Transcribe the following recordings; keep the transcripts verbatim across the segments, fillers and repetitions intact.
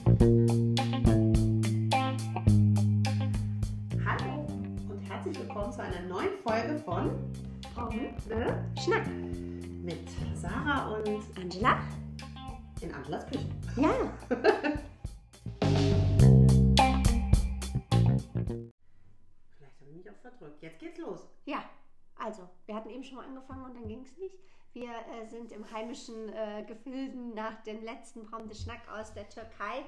Hallo und herzlich willkommen zu einer neuen Folge von Pommes, Schnack mit Sarah und Angela in Angelas Küche. Ja. Vielleicht habe ich mich auch verdrückt. Jetzt geht's los. Ja, also, wir hatten eben schon mal angefangen und dann ging es nicht. Wir äh, sind im heimischen äh, Gefilden nach dem letzten Pommes de Schnack aus der Türkei.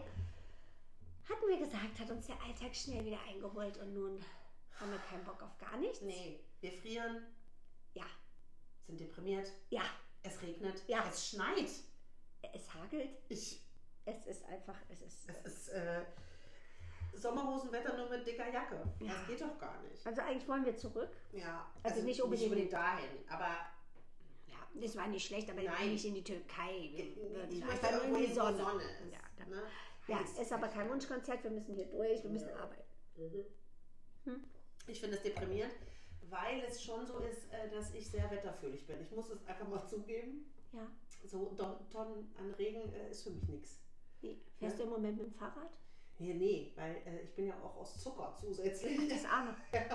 Hatten wir gesagt, hat uns der Alltag schnell wieder eingeholt und nun haben wir keinen Bock auf gar nichts. Nee, wir frieren, Ja, sind deprimiert, ja, es regnet, Ja. es schneit. es hagelt. Ich, Es ist einfach, es ist... es ist äh, Sommerhosenwetter nur mit dicker Jacke. Ja. Das geht doch gar nicht. Also eigentlich wollen wir zurück. Ja, Also nicht unbedingt- dahin, aber Ja, das war nicht schlecht, aber Nein. nicht in die Türkei. Wir würden ich möchte einfach nur irgendwo in die hin, wo Sonne. Sonne ist. Ja, dann- ne? Ja, Heiß. ist aber kein Wunschkonzert, wir müssen hier durch, wir müssen Ja. arbeiten. Mhm. Hm. Ich finde es deprimierend, weil es schon so ist, äh, dass ich sehr wetterfühlig bin. Ich muss es einfach mal zugeben. Ja, So Don- Tonnen an Regen äh, ist für mich nichts. nee. Fährst Ja. du im Moment mit dem Fahrrad? Nee, nee, weil äh, ich bin ja auch aus Zucker zusätzlich. Das Arme.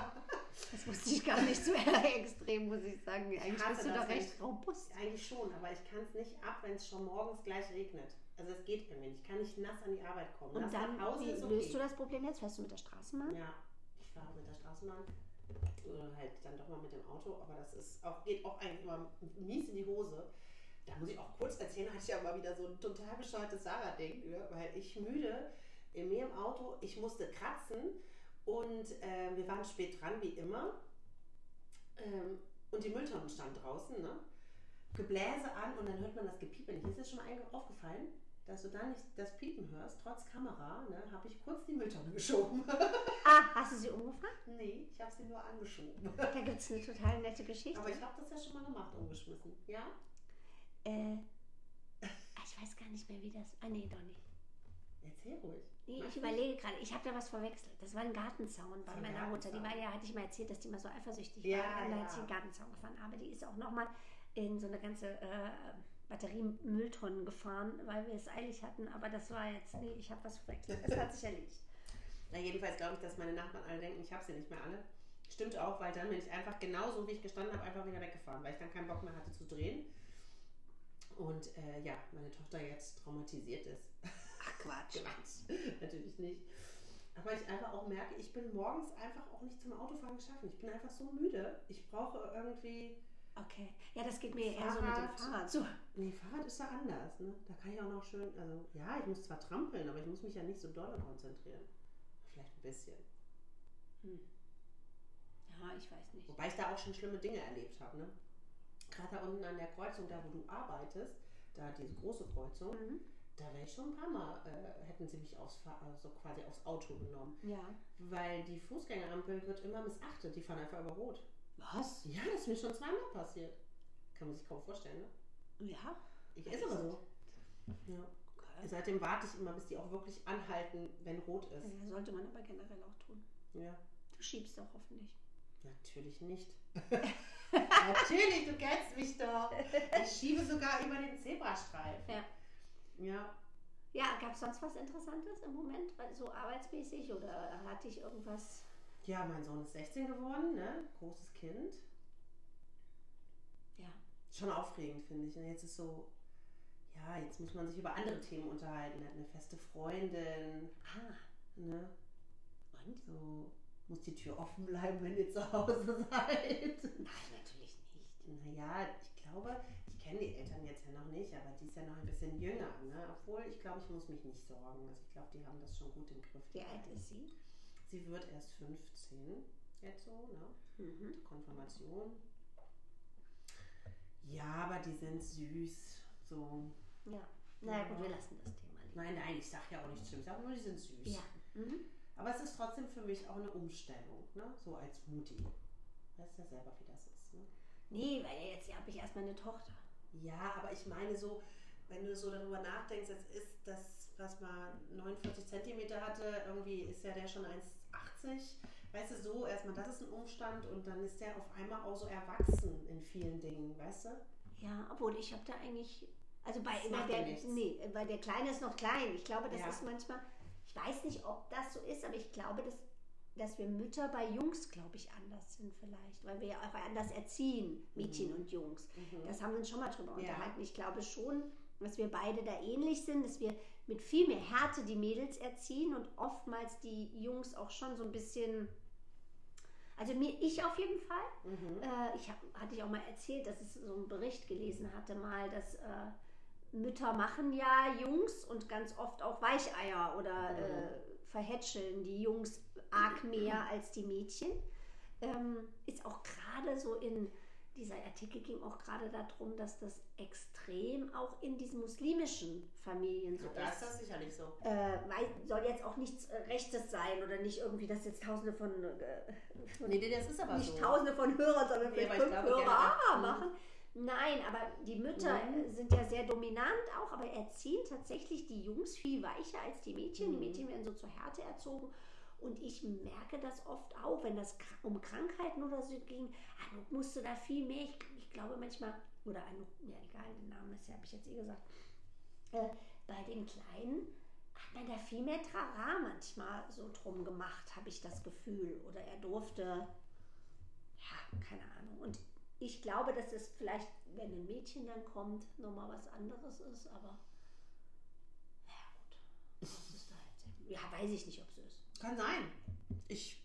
Das wusste ich gar nicht so extrem, muss ich sagen. Eigentlich hasse bist du das, doch wenn recht ich- robust. Eigentlich schon, aber ich kann es nicht ab, wenn es schon morgens gleich regnet. Also es geht irgendwie nicht. Ich kann nicht nass an die Arbeit kommen. Und nass dann, nach Hause wie ist okay. löst du das Problem jetzt? Fährst du mit der Straßenbahn? Ja, ich fahre mit der Straßenbahn oder halt dann doch mal mit dem Auto, aber das ist auch, geht auch eigentlich immer mies in die Hose. Da muss ich auch kurz erzählen, hatte ich ja mal wieder so ein total bescheuertes Sarah-Ding, ja, weil ich müde in mir im Auto, ich musste kratzen und äh, wir waren spät dran, wie immer. Ähm, und die Mülltonne stand draußen, ne? Gebläse an und dann hört man das Gepiepen. Hier ist es schon mal einge- aufgefallen, dass du da nicht das Piepen hörst, trotz Kamera, ne, habe ich kurz die Mülltonne geschoben. Ah, hast du sie umgefahren? Nee, ich habe sie nur angeschoben. Da gibt es eine total nette Geschichte. Aber ich habe das ja schon mal gemacht, umgeschmissen. Ja? äh, ich weiß gar nicht mehr, wie das... Ah, nee, doch nicht. Erzähl ruhig. Nee, Mach ich überlege gerade, ich habe da was verwechselt. Das war ein Gartenzaun bei Ein meiner Mutter. Die Gartenzaun. war ja, hatte ich mal erzählt, dass die mal so eifersüchtig Ja, war. Und da ja. hat sie einen Gartenzaun gefahren. Aber die ist auch nochmal in so eine ganze äh, Batterie-Mülltonnen gefahren, weil wir es eilig hatten. Aber das war jetzt, nee, ich habe was verwechselt. Es hat sich erledigt. Na, jedenfalls glaube ich, dass meine Nachbarn alle denken, ich habe sie nicht mehr alle. Stimmt auch, weil dann bin ich einfach genauso, wie ich gestanden habe, einfach wieder weggefahren, weil ich dann keinen Bock mehr hatte zu drehen. Und äh, ja, meine Tochter jetzt traumatisiert ist. Ach, Quatsch. Quatsch, natürlich nicht. Aber ich einfach auch merke, ich bin morgens einfach auch nicht zum Autofahren geschaffen. Ich bin einfach so müde. Ich brauche irgendwie... Okay. Ja, das geht mir eher so mit dem Fahrrad. Fahrrad. So. Nee, Fahrrad ist da anders. Ne? Da kann ich auch noch schön... Also ja, ich muss zwar trampeln, aber ich muss mich ja nicht so doll konzentrieren. Vielleicht ein bisschen. Hm. Ja, ich weiß nicht. Wobei ich da auch schon schlimme Dinge erlebt habe. Ne? Gerade da unten an der Kreuzung, da wo du arbeitest, da diese große Kreuzung, Mhm. da wäre ich schon ein paar Mal, äh, hätten sie mich aufs, Fahr- also quasi aufs Auto genommen. Ja. Weil die Fußgängerampel wird immer missachtet. Die fahren einfach über Rot. Was? Ja, das ist mir schon zweimal passiert. Kann man sich kaum vorstellen, ne? Ja. Ich ist aber so. Ja. Okay. Seitdem warte ich immer, bis die auch wirklich anhalten, wenn rot ist. Ja, sollte man aber generell auch tun. Ja. Du schiebst doch hoffentlich. Natürlich nicht. Natürlich, du kennst mich doch. Ich schiebe sogar über den Zebrastreifen. Ja. Ja. Ja, gab es sonst was Interessantes im Moment, weil so arbeitsmäßig oder hatte ich irgendwas? Ja, mein Sohn ist sechzehn geworden, ne? Großes Kind. Ja. Schon aufregend, finde ich. Und jetzt ist so, ja, jetzt muss man sich über andere Themen unterhalten. Er hat eine feste Freundin, Ah, ne? und? So, muss die Tür offen bleiben, wenn ihr zu Hause seid. Nein, natürlich nicht. Naja, ich glaube, ich kenne die Eltern jetzt ja noch nicht, aber die ist ja noch ein bisschen jünger, ne? Obwohl, ich glaube, ich muss mich nicht sorgen. Also ich glaube, die haben das schon gut im Griff. die Wie alt beiden. ist sie? Sie wird erst fünfzehn, jetzt so, ne? Mhm. Konfirmation. Ja, aber die sind süß. So. Ja. Na ja, gut, wir lassen das Thema lieber. Nein, nein, ich sag ja auch nicht schlimm. Ich sag nur, die sind süß. Ja. Mhm. Aber es ist trotzdem für mich auch eine Umstellung, ne? So als Mutti. Weißt ja selber, wie das ist, ne? Nee, weil jetzt habe ich erstmal eine Tochter. Ja, aber ich meine so, wenn du so darüber nachdenkst, jetzt ist das, was mal neunundvierzig Zentimeter hatte, irgendwie ist ja der schon eins achtzig. Weißt du, so erstmal, das ist ein Umstand und dann ist der auf einmal auch so erwachsen in vielen Dingen, weißt du? Ja, obwohl ich habe da eigentlich Also bei, Das bei macht der, ja nichts. nee, weil der Kleine ist noch klein. Ich glaube, das Ja. ist manchmal, ich weiß nicht, ob das so ist, aber ich glaube, dass, dass wir Mütter bei Jungs, glaube ich, anders sind vielleicht, weil wir ja auch anders erziehen, Mädchen Mhm. und Jungs. Mhm. Das haben wir uns schon mal drüber Ja. unterhalten. Ich glaube schon, dass wir beide da ähnlich sind, dass wir mit viel mehr Härte die Mädels erziehen und oftmals die Jungs auch schon so ein bisschen, also mir, ich auf jeden Fall. Mhm. Äh, ich hab, hatte ich auch mal erzählt, dass ich so einen Bericht gelesen hatte mal, dass äh, Mütter machen ja Jungs und ganz oft auch Weicheier oder Mhm. äh, verhätscheln die Jungs arg mehr als die Mädchen. Ähm, ist auch gerade so in, dieser Artikel ging auch gerade darum, dass das extrem auch in diesen muslimischen Familien so Da ist. ist das sicherlich so. Äh, weil, soll jetzt auch nichts äh, Rechtes sein oder nicht irgendwie, dass jetzt tausende von, äh, von Nee, nee, das ist aber nicht so. tausende von Hörern, sondern Nee, vielleicht aber ich fünf glaube Hörer generell- ah, Mhm. machen. Nein, aber die Mütter Mhm. äh, sind ja sehr dominant auch, aber erziehen tatsächlich die Jungs viel weicher als die Mädchen. Die Mhm. Mädchen werden so zur Härte erzogen. Und ich merke das oft auch, wenn das kr- um Krankheiten oder so ging, Anouk musste da viel mehr, ich, ich glaube manchmal, oder Anouk, ja egal, den Namen ist ja, habe ich jetzt eh gesagt, äh, bei den Kleinen hat man da viel mehr Trara manchmal so drum gemacht, habe ich das Gefühl. Oder er durfte, ja, keine Ahnung. Und ich glaube, dass es vielleicht, wenn ein Mädchen dann kommt, nochmal was anderes ist, aber ja gut. Das ist halt, ja, weiß ich nicht, ob es so ist. Kann sein. Ich,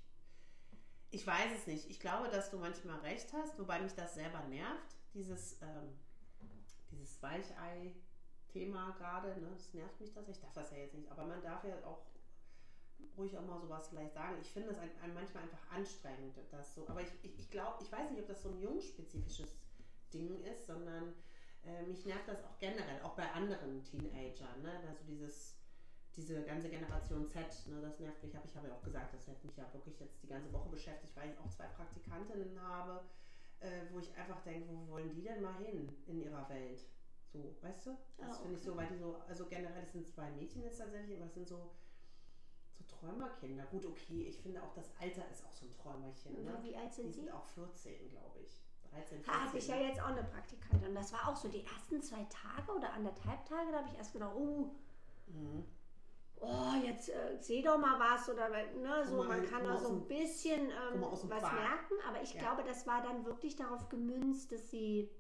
ich weiß es nicht. Ich glaube, dass du manchmal recht hast, wobei mich das selber nervt. Dieses, ähm, dieses Weichei-Thema gerade, ne? Das nervt mich tatsächlich. Ich darf das ja jetzt nicht, aber man darf ja auch ruhig auch mal sowas vielleicht sagen. Ich finde das ein, ein, manchmal einfach anstrengend, das so. Aber ich, ich, ich glaube, ich weiß nicht, ob das so ein jungspezifisches Ding ist, sondern äh, mich nervt das auch generell, auch bei anderen Teenagern, ne? Also dieses diese ganze Generation Z, ne, das nervt mich, hab, ich habe ja auch gesagt, das hat mich ja wirklich jetzt die ganze Woche beschäftigt, weil ich auch zwei Praktikantinnen habe, äh, wo ich einfach denke, wo wollen die denn mal hin in ihrer Welt? So, weißt du? Das Ah, finde ich okay. so, weil die so, also generell, das sind zwei Mädchen jetzt tatsächlich, aber es sind so, so Träumerkinder. Gut, okay, ich finde auch das Alter ist auch so ein Träumerchen. Ne? Wie alt Die sind sind sie? auch vierzehn, glaube ich. dreizehn, Ha, hatte ich ja vierzehn. jetzt auch eine Praktikantin. Und das war auch so die ersten zwei Tage oder anderthalb Tage, da habe ich erst gedacht, oh, Mhm. oh, jetzt äh, seh doch mal was oder ne, so, Guck mal, man kann guck da mal so aus ein dem- bisschen guck ähm, mal aus dem was Quark. merken, aber ich Ja. glaube, das war dann wirklich darauf gemünzt, dass sie,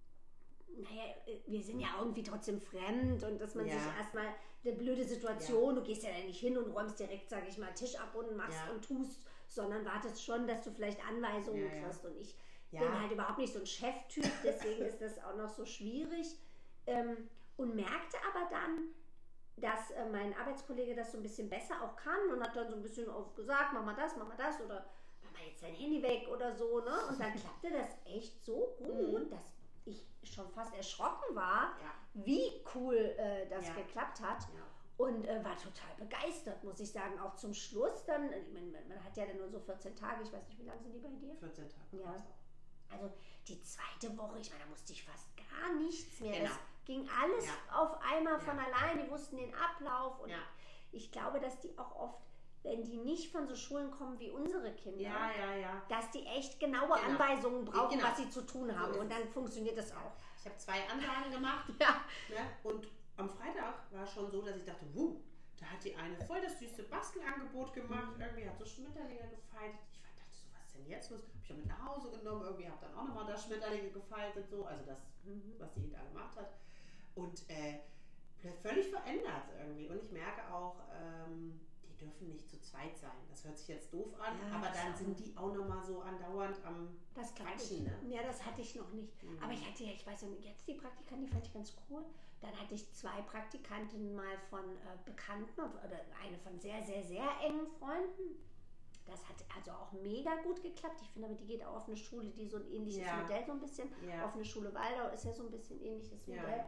naja, äh, wir sind ja irgendwie trotzdem fremd und dass man Ja. sich erstmal eine blöde Situation, du gehst ja dann nicht hin und räumst direkt, sage ich mal, Tisch ab und machst Ja. und tust, sondern wartest schon, dass du vielleicht Anweisungen Ja, ja. kriegst und ich Ja. bin halt überhaupt nicht so ein Cheftyp, deswegen ist das auch noch so schwierig ähm, und merkte aber dann, dass äh, mein Arbeitskollege das so ein bisschen besser auch kann und hat dann so ein bisschen oft gesagt, mach mal das, mach mal das oder mach mal jetzt dein Handy weg oder so, ne? Und dann klappte das echt so gut, Mhm. dass ich schon fast erschrocken war, Ja. wie cool äh, das Ja. geklappt hat. Ja. Und äh, war total begeistert, muss ich sagen. Auch zum Schluss dann, ich meine, man, man hat ja dann nur so vierzehn Tage, ich weiß nicht, wie lange sind die bei dir? vierzehn Tage. Ja. war's auch. Also die zweite Woche, ich meine, da musste ich fast gar nichts mehr. Genau. Das ging alles Ja. auf einmal von Ja. allein. Die wussten den Ablauf. Und Ja. ich glaube, dass die auch oft, wenn die nicht von so Schulen kommen wie unsere Kinder, Ja, ja, ja. dass die echt genaue Genau. Anweisungen brauchen, Genau. was sie zu tun So haben. ist Und dann funktioniert das auch. Ich habe zwei Ansagen gemacht, Ja. ne? Und am Freitag war es schon so, dass ich dachte, wuh, da hat die eine voll das süße Bastelangebot gemacht. Irgendwie hat so Schmetterlinge gefaltet. Ich dachte so, was ist denn jetzt los? Hab ich auch mit nach Hause genommen. Irgendwie habe dann auch nochmal da Schmetterlinge gefaltet. So. Also das, was sie da gemacht hat. Und äh, völlig verändert irgendwie. Und ich merke auch, ähm, die dürfen nicht zu zweit sein. Das hört sich jetzt doof an, Ja, aber das dann auch. sind die auch nochmal so andauernd am Das glaube ich. Quatschen. Ne? Ja, das hatte ich noch nicht. Mhm. Aber ich hatte ja, ich weiß nicht, jetzt die Praktikantin, die fand ich ganz cool. Dann hatte ich zwei Praktikantinnen mal von äh, Bekannten oder eine von sehr, sehr, sehr engen Freunden. Das hat also auch mega gut geklappt. Ich finde, aber die geht auch auf eine Schule, die so ein ähnliches Ja. Modell so ein bisschen. Ja. Auf eine Schule Waldau ist ja so ein bisschen ähnliches Ja. Modell.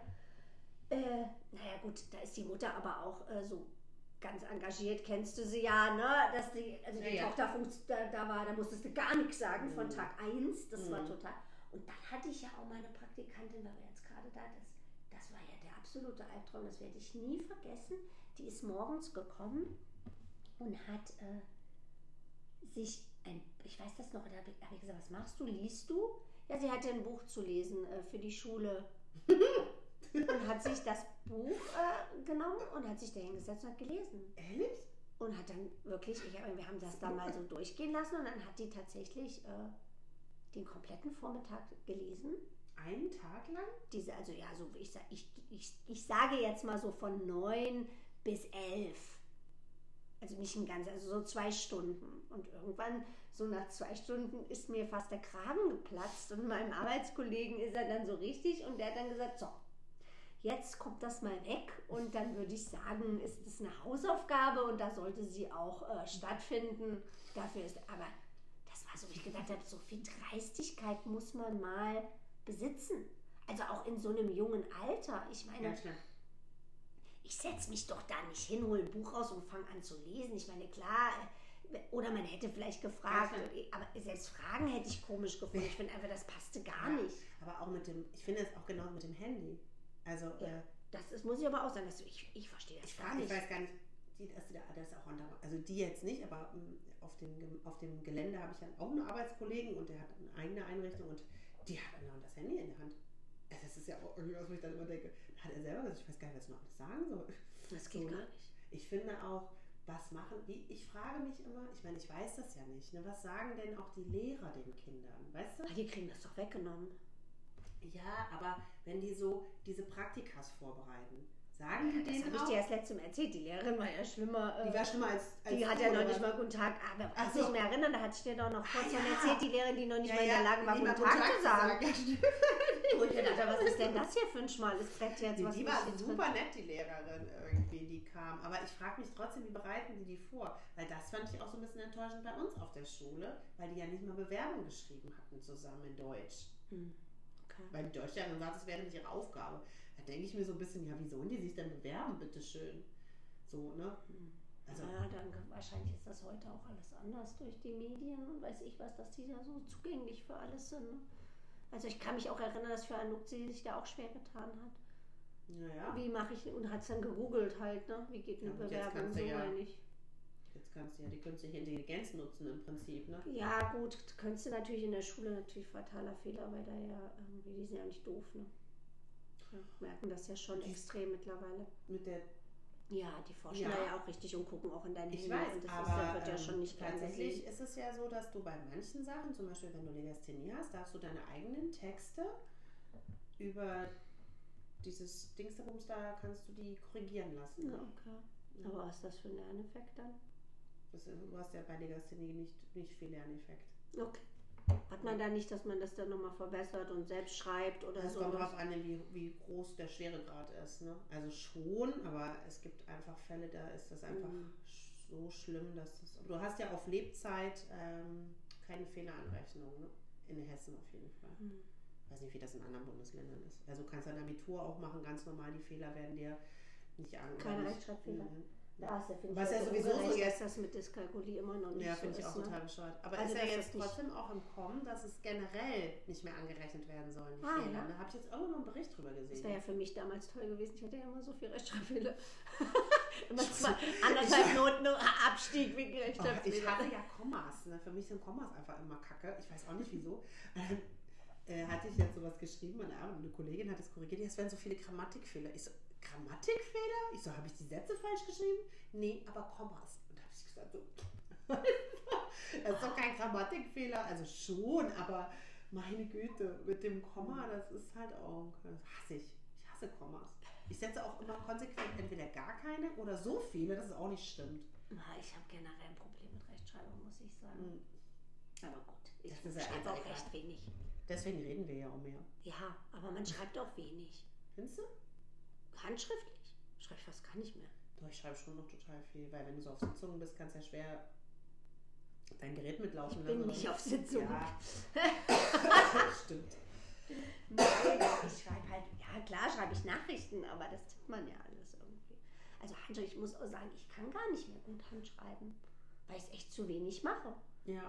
Äh, naja gut, da ist die Mutter aber auch äh, so ganz engagiert, kennst du sie ja, ne? Dass die, also die Ja, ja. Tochter funkt- da, da war, da musstest du gar nichts sagen von Mhm. Tag eins. Das war Mhm. total. Und dann hatte ich ja auch meine Praktikantin, weil wir jetzt gerade da, das, das war ja der absolute Albtraum, das werde ich nie vergessen. Die ist morgens gekommen und hat äh, sich ein, ich weiß das noch, da habe ich, hab ich gesagt, was machst du, liest du? Ja, sie hatte ein Buch zu lesen äh, für die Schule. und hat sich das Buch äh, genommen und hat sich da hingesetzt und hat gelesen. Ehrlich? Und hat dann wirklich, ich, wir haben das dann mal so durchgehen lassen und dann hat die tatsächlich äh, den kompletten Vormittag gelesen. Einen Tag lang? Diese, also ja, so ich, ich, ich, ich sage jetzt mal so von neun bis elf. Also nicht ein ganz, also so zwei Stunden. Und irgendwann, so nach zwei Stunden, ist mir fast der Kragen geplatzt. Und meinem Arbeitskollegen ist er dann so richtig und der hat dann gesagt, so, jetzt kommt das mal weg. Und dann würde ich sagen, ist das eine Hausaufgabe und da sollte sie auch äh, stattfinden. Dafür ist, aber das war so, wie ich gedacht habe, so viel Dreistigkeit muss man mal besitzen. Also auch in so einem jungen Alter. Ich meine, Ja, klar. ich setze mich doch da nicht hin, hole ein Buch raus und fange an zu lesen. Ich meine, klar, oder man hätte vielleicht gefragt, Ja, aber selbst Fragen hätte ich komisch gefunden. Ich finde einfach, das passte gar nicht. Aber auch mit dem, ich finde es auch genau mit dem Handy. Also, Ja, äh, das ist, muss ich aber auch sagen, dass ich, ich verstehe das ich, gar weiß, nicht. ich weiß gar nicht, die, das, das ist auch andere, also die jetzt nicht, aber mh, auf, dem, Gem- auf dem Gelände habe ich ja auch einen Arbeitskollegen und der hat eine eigene Einrichtung und die hat genau das Handy in der Hand. Also das ist ja auch irgendwas, wo ich dann immer denke, hat er selber gesagt, ich weiß gar nicht, was ich noch alles sagen soll. Das geht So, gar ne? nicht. Ich finde auch, was machen die? Ich frage mich immer, ich meine, ich weiß das ja nicht, ne? Was sagen denn auch die Lehrer den Kindern, weißt du? Aber die kriegen das doch weggenommen. Ja, aber wenn die so diese Praktikas vorbereiten, sagen die Das denen habe ich auch, dir erst letztes Mal erzählt. Die Lehrerin war ja schlimmer. die äh, war schlimmer als, als Die hat du, ja noch oder nicht was? mal guten Tag. Aber Ach kannst du so. dich mehr erinnern, da hatte ich dir doch noch kurz Ah, von ja. erzählt, die Lehrerin, die noch nicht Ja, mal in der ja, Lage war, die guten mal Tag zu sagen. Ja, stimmt. Und ich dachte, was ist denn das hier für ein schmales Brett jetzt? Die, Was die mich war jetzt super nett, die Lehrerin irgendwie, die kam. Aber ich frage mich trotzdem, wie bereiten die die vor? Weil das fand ich auch so ein bisschen enttäuschend bei uns auf der Schule, weil die ja nicht mal Bewerbung geschrieben hatten zusammen in Deutsch. Hm, okay. Weil die Deutschlehrerin sagt, es wäre nicht ihre Aufgabe. Da denke ich mir so ein bisschen, ja, wie sollen die sich denn bewerben, bitteschön? So, ne? Also, Ja, dann wahrscheinlich ist das heute auch alles anders durch die Medien und weiß ich was, dass die da so zugänglich für alles sind. Ne? Also ich kann mich auch erinnern, dass für Anuxi sich da auch schwer getan hat. naja, Wie mache ich, und hat es dann gegoogelt halt, ne? Wie geht eine Ja, und jetzt Bewerbung, kannst so du ja- meine ich. jetzt kannst du ja die künstliche Intelligenz nutzen im Prinzip, ne? Ja gut, könntest du natürlich in der Schule natürlich fataler Fehler, weil da ja irgendwie, die sind ja nicht doof, ne? Ja, merken das ja schon Die- extrem mittlerweile. Mit der Ja, die forschen Ja. da ja auch richtig und gucken auch in dein Ich Handy weiß, und das aber ist, da wird ja ähm, schon nicht gern tatsächlich gesehen. ist es ja so, dass du bei manchen Sachen, zum Beispiel wenn du Legasthenie hast, darfst du deine eigenen Texte über dieses Dingsdabums da, kannst du die korrigieren lassen. Ja, okay. Ja. Aber was ist das für ein Lerneffekt dann? Das, du hast ja bei Legasthenie nicht, nicht viel Lerneffekt. Okay. Hat man da nicht, dass man das dann nochmal verbessert und selbst schreibt oder Das so? kommt darauf an, wie, wie groß der Schweregrad ist. Ne? Also schon, aber es gibt einfach Fälle, da ist das einfach Mhm. so schlimm, dass das. Du hast ja auf Lebzeit ähm, keine Fehleranrechnung, ne? In Hessen auf jeden Fall. Mhm. Ich weiß nicht, wie das in anderen Bundesländern ist. Also du kannst dein Abitur auch machen, ganz normal, die Fehler werden dir nicht an. Keine nicht- Rechtschreibfehler. Mhm. Ja, ist ja, finde Was ich, ja so sowieso so ungerecht, jetzt- dass das mit Dyskalkulie immer noch nicht Ja, so finde ich ist, auch ne? total bescheuert. Aber Also, ist ja dass jetzt das nicht- trotzdem auch im Kommen, dass es generell nicht mehr angerechnet werden sollen, die Ah, Fehler. ja. Da habe ich jetzt irgendwo noch einen Bericht drüber gesehen. Das wäre ja für mich damals toll gewesen. Ich hatte ja immer so viel Rechtschreibfehler. immer zwei, anderthalb Noten Abstieg wegen Oh, ich Rechtschreibfehler. hatte ja Kommas. Ne? Für mich sind Kommas einfach immer kacke. Ich weiß auch nicht wieso. Dann äh, hatte ich jetzt sowas geschrieben an der Arbeit und eine Kollegin hat es korrigiert. Es wären so viele Grammatikfehler. Ich so, Grammatikfehler? Ich so, habe ich die Sätze falsch geschrieben? Nee, aber Kommas. Und da habe ich gesagt, so, das ist doch kein Grammatikfehler. Also schon, aber meine Güte, mit dem Komma, das ist halt auch, das hasse ich. Ich hasse Kommas. Ich setze auch immer konsequent entweder gar keine oder so viele, dass es auch nicht stimmt. Na, ich habe generell ein Problem mit Rechtschreibung, muss ich sagen. Mhm. Aber gut, ich Das ist ja schreibe jetzt auch egal. recht wenig. Deswegen reden wir ja auch mehr. Ja, aber man schreibt auch wenig. Findest du? Handschriftlich schreibe ich fast gar nicht mehr. Doch, ich schreibe schon noch total viel, weil wenn du so auf Sitzungen bist, kannst du ja schwer dein Gerät mitlaufen Ich lassen. bin nicht auf Sitzung. Ja, stimmt. Nein, ich schreibe halt, ja klar schreibe ich Nachrichten, aber das tut man ja alles irgendwie. Also Handschrift, ich muss auch sagen, ich kann gar nicht mehr gut Handschreiben, weil ich es echt zu wenig mache. Ja.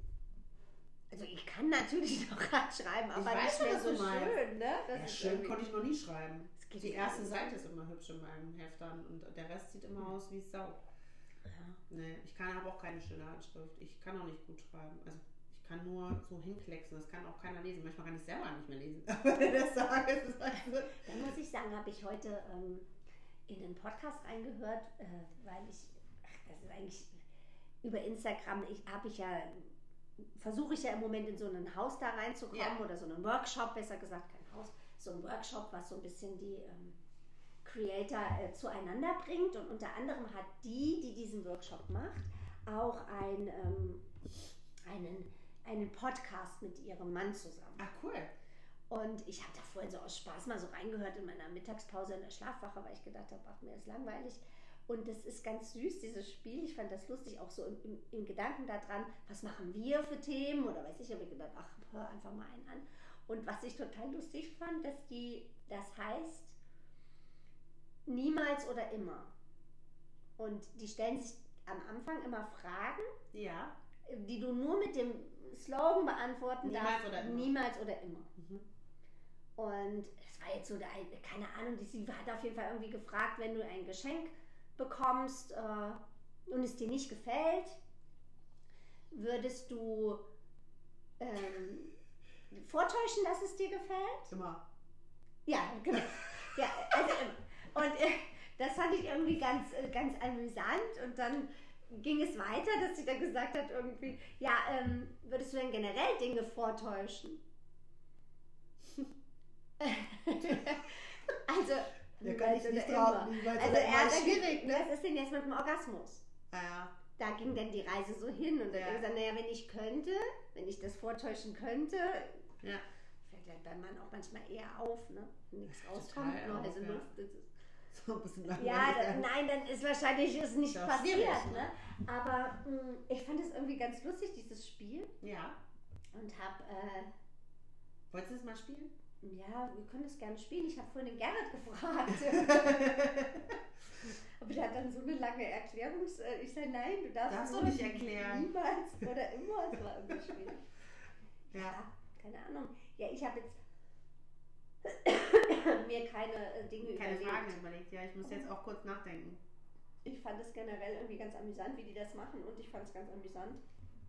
Also ich kann natürlich noch Handschreiben, aber weiß nicht schon, mehr was so du meinst. schön, ne? Das Ja, ist schön irgendwie- konnte ich noch nie schreiben. Das geht Die gar erste nicht. Seite ist immer hübsch in meinem Heft dann und der Rest sieht immer aus wie Sau. Ja. Nee, ich kann aber auch keine schöne Handschrift. Ich kann auch nicht gut schreiben. Also ich Ich kann nur so hinklecksen, das kann auch keiner lesen. Manchmal kann ich selber nicht mehr lesen. Aber wenn ich das sage, ist es halt so. Dann muss ich sagen, habe ich heute ähm, in den Podcast reingehört, äh, weil ich, ach, das ist eigentlich über Instagram, ich habe ich ja, versuche ich ja im Moment in so ein Haus da reinzukommen Ja. oder so einen Workshop, besser gesagt, kein Haus, so ein Workshop, was so ein bisschen die ähm, Creator äh, zueinander bringt, und unter anderem hat die, die diesen Workshop macht, auch ein, ähm, einen, einen Podcast mit ihrem Mann zusammen. Ach, cool. Und ich habe da vorhin so aus Spaß mal so reingehört in meiner Mittagspause in der Schlafwache, weil ich gedacht habe, ach, mir ist langweilig. Und das ist ganz süß, dieses Spiel. Ich fand das lustig, auch so im, im, im Gedanken daran, was machen wir für Themen oder weiß ich, habe ich gedacht, ach, hör einfach mal einen an. Und was ich total lustig fand, dass die, das heißt, niemals oder immer. Und die stellen sich am Anfang immer Fragen, Ja. die du nur mit dem Slogan beantworten Niemals darfst. oder immer. Niemals oder immer. Mhm. Und es war jetzt so, keine Ahnung, sie hat auf jeden Fall irgendwie gefragt, wenn du ein Geschenk bekommst äh, und es dir nicht gefällt, würdest du ähm, vortäuschen, dass es dir gefällt? Immer. Ja, genau. Ja, also, und äh, das fand ich irgendwie ganz, äh, ganz amüsant, und dann ging es weiter, dass sie dann gesagt hat irgendwie, ja, ähm, würdest du denn generell Dinge vortäuschen? also, Da kann ich niemals nicht oder drauf. immer. Niemals Also oder er immer hat ist dann schwierig, ne? was ist denn jetzt mit dem Orgasmus? Ja. Da ging dann die Reise so hin, und dann Ja. hat er gesagt, naja, wenn ich könnte, wenn ich das vortäuschen könnte, Ja. fällt halt beim Mann auch manchmal eher auf, ne? Wenn nichts Total rauskommt, nur auf, heiße ja. Luft. Das ist, So ein bisschen langweilig. ja, da, nein, dann ist wahrscheinlich ist nicht Ist auch passiert, schwierig, ne? ne? Aber mh, ich fand es irgendwie ganz lustig, dieses Spiel, Ja. und hab, äh, Wolltest du das mal spielen? ja, wir können das gerne spielen. Ich habe vorhin den Gerrit gefragt. Aber der hat dann so eine lange Erklärung. Ich sage, nein, du darfst, Darfst nur du nicht erklären. Niemals oder immer. Das war irgendwie schwierig. Ja. Ja, keine Ahnung. Ja, ich habe jetzt mir keine äh, Dinge Keine überlegt. Fragen überlegt. Ja, ich muss jetzt auch kurz nachdenken. Ich fand es generell irgendwie ganz amüsant, wie die das machen, und ich fand es ganz amüsant,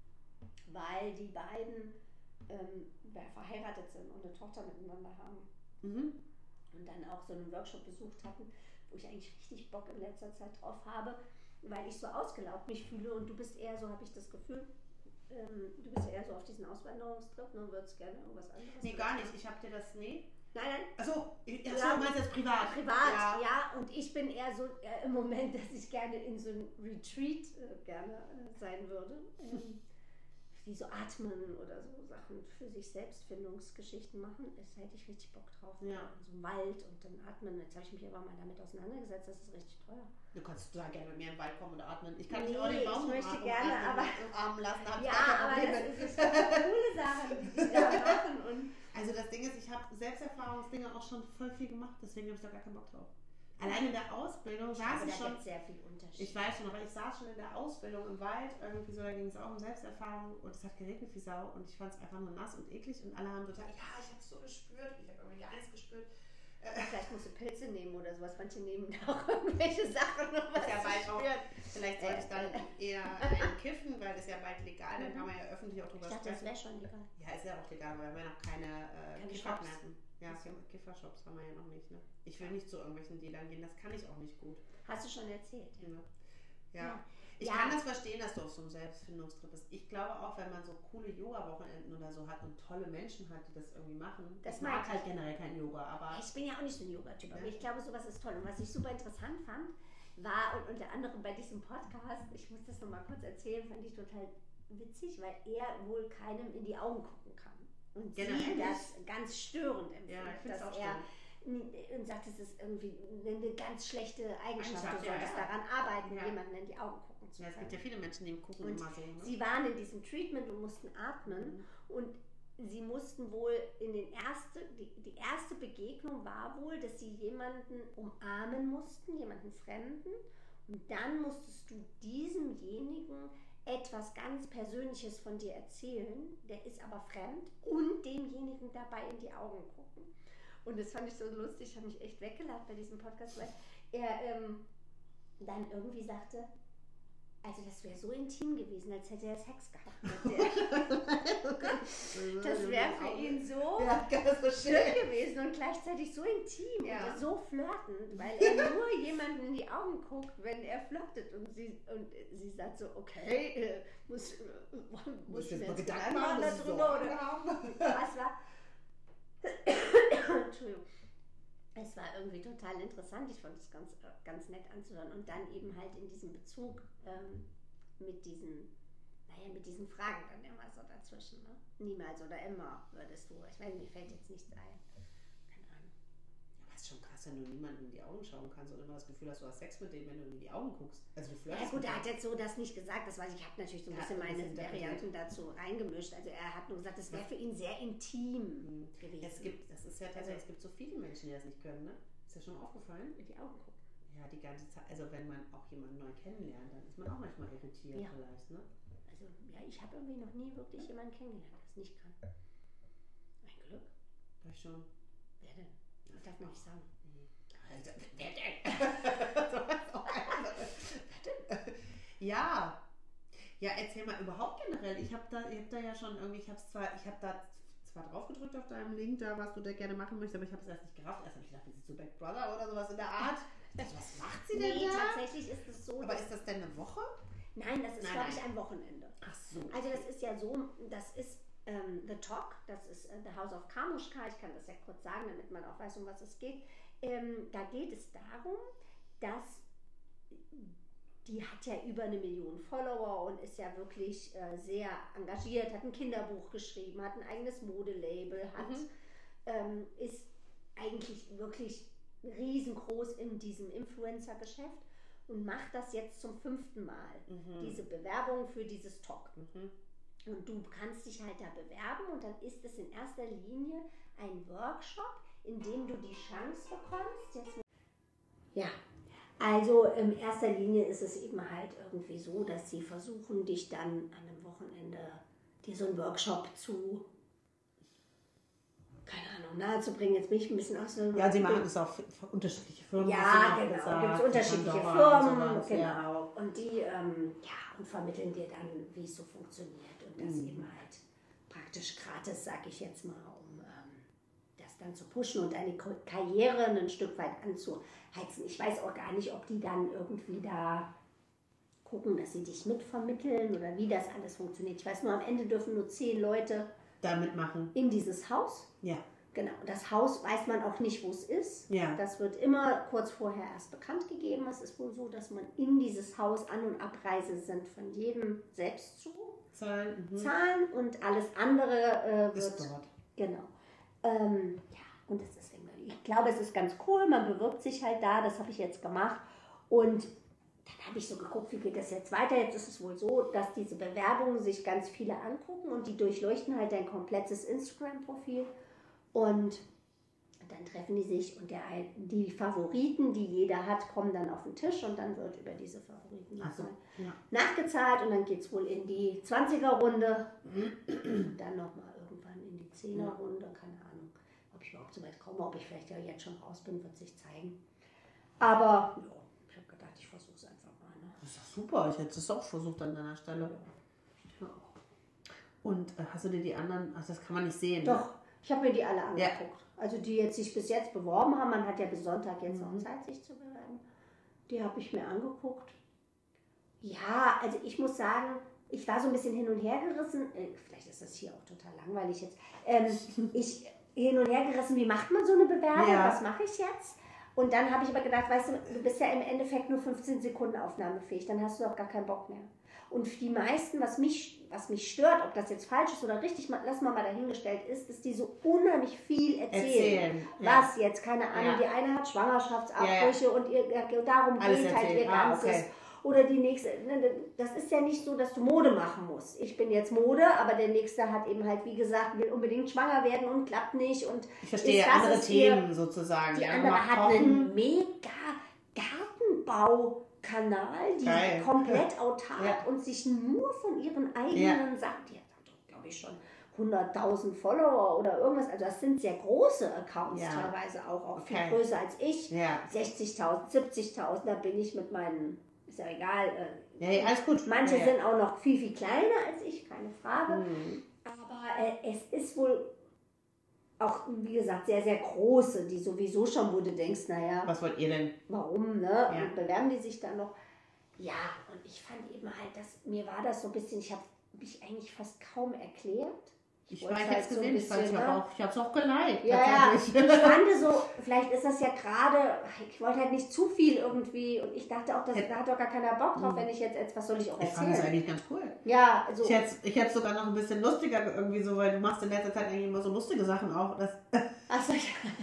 weil die beiden ähm, verheiratet sind und eine Tochter miteinander haben Mhm. und dann auch so einen Workshop besucht hatten, wo ich eigentlich richtig Bock in letzter Zeit drauf habe, weil ich so ausgelaugt mich fühle, und du bist eher so, habe ich das Gefühl, ähm, du bist ja eher so auf diesen Auswanderungstrip, ne, würdest gerne irgendwas anderes. Nee, gar nicht. Ich hab dir das, nee. Nein, nein. Achso, ich- achso, Ja. du meinst jetzt privat. Privat, Ja. ja. Und ich bin eher so äh, im Moment, dass ich gerne in so einem Retreat äh, gerne äh, sein würde. Ähm, die so atmen oder so Sachen für sich Selbstfindungsgeschichten machen. Das hätte ich richtig Bock drauf. Ja. In so einem Wald und dann atmen. Jetzt habe ich mich aber mal damit auseinandergesetzt, das ist richtig teuer. Du kannst da gerne mit mir im Wald kommen und atmen. Ich kann Nee, dich auch den Baum ich möchte umatmen, gerne, aber- umarmen lassen. Da hab ich Ja, gar kein aber Problem das mit. ist, das ist eine coole Sache, die die da machen. Und Also das Ding ist, ich habe Selbsterfahrungsdinge auch schon voll viel gemacht, deswegen habe ich da gar keinen Bock drauf. Allein in der Ausbildung ich saß glaube, ich da schon, gibt es sehr viel Unterschied. ich weiß schon, aber ich saß schon in der Ausbildung im Wald, irgendwie so, da ging es auch um Selbsterfahrung und es hat geregnet wie Sau und ich fand es einfach nur nass und eklig und alle haben total, ja, ich habe es so gespürt, ich habe irgendwie gar nichts gespürt. Äh, Vielleicht musst du Pilze nehmen oder sowas. Manche nehmen auch irgendwelche Sachen, um was Ist ja zu bald auch- spüren. Vielleicht sollte ich dann eher einen kiffen, weil das ist ja bald legal, dann kann man ja öffentlich auch Ich drüber dachte, das sprechen. wäre schon legal. Ja, ist ja auch legal, weil wir haben ja noch keine, äh, Keine Kifferkneipen. Ja, Ach so. Kiffershops haben wir ja noch nicht. Ne? Ich will nicht zu irgendwelchen Dealern gehen, das kann ich auch nicht gut. Hast du schon erzählt? Ja. Ja. Ja. Ich Ja. kann das verstehen, dass du auf so einem Selbstfindungstrip bist. Ich glaube auch, wenn man so coole Yoga-Wochenenden oder so hat und tolle Menschen hat, die das irgendwie machen. Das ich mag meinte halt ich. generell kein Yoga, aber Ich bin ja auch nicht so ein Yoga-Typ, aber Ja. ich glaube, sowas ist toll. Und was ich super interessant fand, war, und unter anderem bei diesem Podcast, ich muss das nochmal kurz erzählen, fand ich total witzig, weil er wohl keinem in die Augen gucken kann. Und Generell sie nicht. das ganz störend empfindet, ja, ich finde es dass auch er schön. und sagt, es ist irgendwie eine ganz schlechte Eigenschaft. Eigenschaft, Du ja, solltest ja. daran arbeiten, Ja. jemanden in die Augen gucken zu Ja, es können. gibt ja viele Menschen, die gucken Und immer so. Ne? Sie waren in diesem Treatment und mussten atmen, Mhm. und sie mussten wohl in den erste, die, die erste Begegnung war wohl, dass sie jemanden umarmen mussten, jemanden Fremden, und dann musstest du diesemjenigen etwas ganz Persönliches von dir erzählen, der ist aber fremd, und demjenigen dabei in die Augen gucken. Und das fand ich so lustig, ich habe mich echt weggelacht bei diesem Podcast, weil er ähm, dann irgendwie sagte, Also das wäre so intim gewesen, als hätte er Sex gehabt mit der. Das wäre für ihn so ja, so schön gewesen und gleichzeitig so intim ja. und so flirtend, weil er nur jemanden in die Augen guckt, wenn er flirtet und sie, und sie sagt so, okay, äh, muss, äh, muss ich mir jetzt Gedanken machen darüber oder was war? Entschuldigung. Es war irgendwie total interessant. Ich fand es ganz, ganz nett anzuhören. Und dann eben halt in diesem Bezug ähm, mit diesen, naja, mit diesen Fragen dann immer so dazwischen. Ne? Niemals oder immer würdest du. Ich weiß, mir fällt jetzt nichts ein. Keine Ahnung. Ja, aber es ist schon krass, wenn du niemandem in die Augen schauen kannst und immer das Gefühl hast, du hast Sex mit dem, wenn du in die Augen guckst. Also du flirtest. Ja gut, er hat jetzt so das nicht gesagt. Das weiß ich. Ich habe natürlich so ein ja, bisschen meine bisschen Varianten dazu reingemischt. Also er hat nur gesagt, es wäre für ihn sehr intim mhm. gewesen. Es gibt, das ist ja tatsächlich, es gibt so viele Menschen, die das nicht können, ne? Ist dir schon aufgefallen? In die Augen gucken. Ja, die ganze Zeit. Also wenn man auch jemanden neu kennenlernt, dann ist man auch manchmal irritiert ja. vielleicht, ne? Also ja, ich habe irgendwie noch nie wirklich jemanden kennengelernt, der es nicht kann. Mein Glück. War schon. Wer denn? Das darf man nicht sagen. Also, wer denn? Ja. Ja, erzähl mal überhaupt generell. Ich habe da, ich hab da ja schon irgendwie, ich habe zwar, ich habe da zwar drauf gedrückt auf deinem Link, da was du da gerne machen möchtest, aber ich habe es erst nicht gerafft. Erst habe ich gedacht, das ist so Big Brother oder sowas in der Art. Ich dachte, was macht sie denn nee, da? tatsächlich ist es so. Aber ist das denn eine Woche? Nein, das ist, glaube ich, ein Wochenende. Ach so. Also das ist ja so, das ist ähm, The Talk, das ist äh, The House of Kamushka, ich kann das ja kurz sagen, damit man auch weiß, um was es geht. Ähm, da geht es darum, dass die hat ja über eine Million Follower und ist ja wirklich äh, sehr engagiert, hat ein Kinderbuch geschrieben, hat ein eigenes Modelabel, hat, mhm. ähm, ist eigentlich wirklich riesengroß in diesem Influencer-Geschäft und macht das jetzt zum fünften Mal, mhm. diese Bewerbung für dieses Talk. Mhm. Und du kannst dich halt da bewerben und dann ist es in erster Linie ein Workshop, in dem du die Chance bekommst. Jetzt ja, also in erster Linie ist es eben halt irgendwie so, dass sie versuchen, dich dann an einem Wochenende dir so einen Workshop zu, keine Ahnung, nahezubringen. Jetzt bin ich ein bisschen aus dem... Ja, sie machen es auch für, für unterschiedliche Firmen. Ja, genau, es gibt unterschiedliche Firmen, und genau. Ja. Und die ähm, ja, und vermitteln dir dann, wie es so funktioniert. Und das mhm. eben halt praktisch gratis, sag ich jetzt mal, um ähm, das dann zu pushen und deine Karriere ein Stück weit anzuheizen. Ich weiß auch gar nicht, ob die dann irgendwie da gucken, dass sie dich mitvermitteln oder wie das alles funktioniert. Ich weiß nur, am Ende dürfen nur zehn Leute damit machen. In dieses Haus. Ja. Genau. Das Haus weiß man auch nicht, wo es ist. Ja. Das wird immer kurz vorher erst bekannt gegeben. Es ist wohl so, dass man in dieses Haus An- und Abreise sind von jedem selbst zu Zahlen, mhm. Zahlen und alles andere äh, wird. Ist dort. Genau. Ähm, ja, und das ist irgendwie, ich glaube, es ist ganz cool. Man bewirbt sich halt da. Das habe ich jetzt gemacht. Und dann habe ich so geguckt, wie geht das jetzt weiter. Jetzt ist es wohl so, dass diese Bewerbungen sich ganz viele angucken und die durchleuchten halt dein komplettes Instagram-Profil und dann treffen die sich und der, die Favoriten, die jeder hat, kommen dann auf den Tisch und dann wird über diese Favoriten so, ja. nachgezahlt und dann geht es wohl in die zwanziger-Runde und dann nochmal irgendwann in die zehner-Runde. Keine Ahnung, ob ich überhaupt so weit komme, ob ich vielleicht ja jetzt schon raus bin, wird sich zeigen. Aber ja. Ich versuche es einfach mal. Ne? Das ist doch super. Ich hätte es auch versucht an deiner Stelle. Ja. Und äh, hast du dir die anderen, also das kann man nicht sehen. Doch, ne? Ich habe mir die alle angeguckt. Ja. Also die jetzt sich bis jetzt beworben haben, man hat ja bis Sonntag jetzt mhm. noch Zeit, sich zu bewerben. Die habe ich mir angeguckt. Ja, also ich muss sagen, ich war so ein bisschen hin und her gerissen. Äh, vielleicht ist das hier auch total langweilig jetzt. Ähm, ich hin und her gerissen, wie macht man so eine Bewerbung? Ja. Was mache ich jetzt? Und dann habe ich aber gedacht, weißt du, du bist ja im Endeffekt nur fünfzehn Sekunden aufnahmefähig, dann hast du auch gar keinen Bock mehr. Und die meisten, was mich, was mich stört, ob das jetzt falsch ist oder richtig, lass mal mal dahingestellt ist, dass die so unheimlich viel erzählen. erzählen was ja. jetzt, keine Ahnung, ja. die eine hat Schwangerschaftsabbrüche ja, ja. und ihr, darum Alles geht halt ihr ah, Ganzes. Okay. Oder die nächste, das ist ja nicht so, dass du Mode machen musst. Ich bin jetzt Mode, aber der nächste hat eben halt, wie gesagt, will unbedingt schwanger werden und klappt nicht. Und ich verstehe, andere Themen ihr, sozusagen. Die andere hat kochen. einen mega Gartenbaukanal, die Geil. komplett autark ja. und sich nur von ihren eigenen ja. Sachen, die hat doch, glaube ich, schon hunderttausend Follower oder irgendwas. Also das sind sehr große Accounts ja. teilweise auch, auch okay. viel größer als ich. Ja. sechzigtausend, siebzigtausend, da bin ich mit meinen ist ja egal. Äh, ja, ja, alles gut. Manche ja, ja. sind auch noch viel, viel kleiner als ich, keine Frage. Mhm. Aber äh, es ist wohl auch, wie gesagt, sehr, sehr große, die sowieso schon, wo du denkst, naja, Was wollt ihr denn? warum, ne? Ja. Und bewerben die sich dann noch? Ja, und ich fand eben halt, dass mir war das so ein bisschen, ich habe mich eigentlich fast kaum erklärt. Ich, ich wollte weiß halt jetzt so ein gesehen, ich, bisschen, ich ne? habe auch, ich hab's auch geliked. Ja, ja, ich tatsächlich. fand so, vielleicht ist das ja gerade, ich wollte halt nicht zu viel irgendwie und ich dachte auch, das, da hat doch gar keiner Bock drauf, wenn ich jetzt etwas, was soll ich auch Ich fand das erzählen? eigentlich ganz cool. Ja, also, Ich hätte ich hätte sogar noch ein bisschen lustiger irgendwie so, weil du machst in letzter Zeit eigentlich immer so lustige Sachen auch. Das, achso,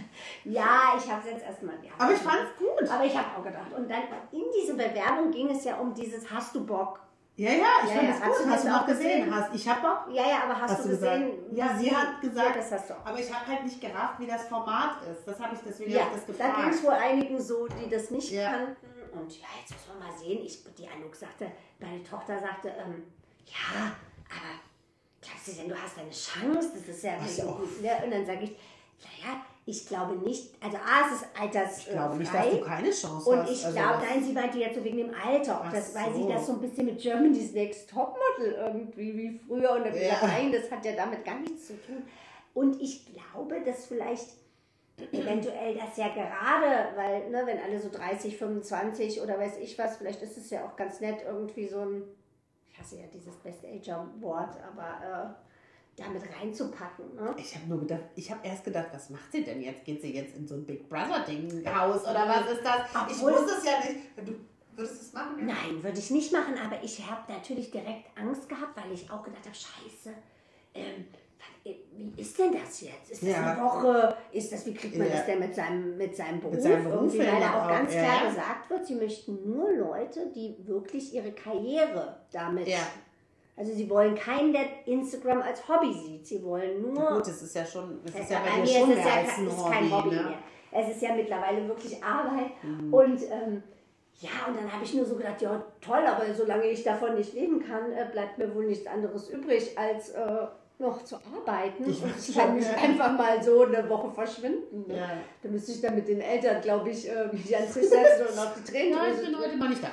ja, ich habe es jetzt erstmal, ja. aber ich fand's gut. Aber ich habe auch gedacht, und dann in diese Bewerbung ging es ja um dieses, hast du Bock? Ja, ja, ich Ja, fand ja, das hast gut. du Hast das du auch noch gesehen? gesehen? Hast, ich hab Bock. Ja, ja, aber hast, Hast du du gesagt? gesehen? Ja, sie hat Ja, gesagt. das hast du auch. Aber ich habe halt nicht gerafft, wie das Format ist. Das habe ich deswegen Ja, hab ich das da ging gefragt. es wohl einigen so, die das nicht Ja. kannten. Und ja, jetzt muss man mal sehen. Ich, die Anouk sagte, meine Tochter sagte, ähm, ja, aber glaubst du denn, du hast eine Chance? Das ist ja Ach nicht so. gut. Ne? Und dann sage ich, naja, ich glaube nicht, also A, es ist altersfrei. Ich glaube nicht, dass du keine Chance Und hast. ich Also glaube, das- nein, sie meinte jetzt so wegen dem Alter, ob Ach das, weil so. sie das so ein bisschen mit Germany's Next Topmodel irgendwie wie früher und dann Ja. gesagt, nein, das hat ja damit gar nichts zu tun. Und ich glaube, dass vielleicht eventuell das ja gerade, weil, ne, wenn alle so dreißig, fünfundzwanzig oder weiß ich was, vielleicht ist es ja auch ganz nett, irgendwie so ein, ich hasse ja dieses Best Ager-Wort, aber äh, damit reinzupacken. Ne? Ich habe nur gedacht, ich habe erst gedacht, was macht sie denn jetzt? Geht sie jetzt in so ein Big Brother-Ding-Haus oder was ist das? Ich Obwohl- wusste es ja nicht. Du würdest es machen? Ja? Nein, würde ich nicht machen, aber ich habe natürlich direkt Angst gehabt, weil ich auch gedacht habe, scheiße, ähm, was- wie ist denn das jetzt? Ist das Ja. eine Woche? Ist das, wie kriegt man Ja. das denn mit seinem, mit seinem Beruf? Mit seinem Beruf Irgendwie, weil da ja auch auch, ganz ja, klar ja. gesagt wird, sie möchten nur Leute, die wirklich ihre Karriere damit... Ja. Also sie wollen keinen, der Instagram als Hobby sieht. Sie wollen nur... Na gut, das ist ja schon, das ist ja bei mir dir schon ist es mehr ja als kein, ein ist Hobby. kein Hobby ne? mehr. Es ist ja mittlerweile wirklich Arbeit. Mhm. Und ähm, ja, und dann habe ich nur so gedacht, ja toll, aber solange ich davon nicht leben kann, äh, bleibt mir wohl nichts anderes übrig, als äh, noch zu arbeiten. Ich und weiß ich kann schon, nicht ja. einfach mal so eine Woche verschwinden. Ne? Ja. Da müsste ich dann mit den Eltern, glaube ich, äh, mich ans Tisch setzen und auf die Tränen Ja, ich drücken. bin heute mal nicht da.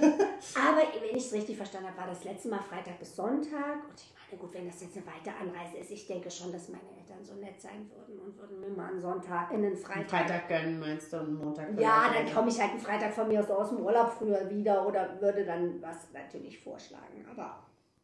Aber wenn ich es richtig verstanden habe, war das letzte Mal Freitag bis Sonntag. Und ich meine, gut, wenn das jetzt eine weite Anreise ist, ich denke schon, dass meine Eltern so nett sein würden und würden mir mal einen Sonntag, in einen Freitag. Freitag gönnen meinst du und Montag? Ja, vielleicht. dann komme ich halt einen Freitag von mir aus, aus dem Urlaub früher wieder oder würde dann was natürlich vorschlagen. Aber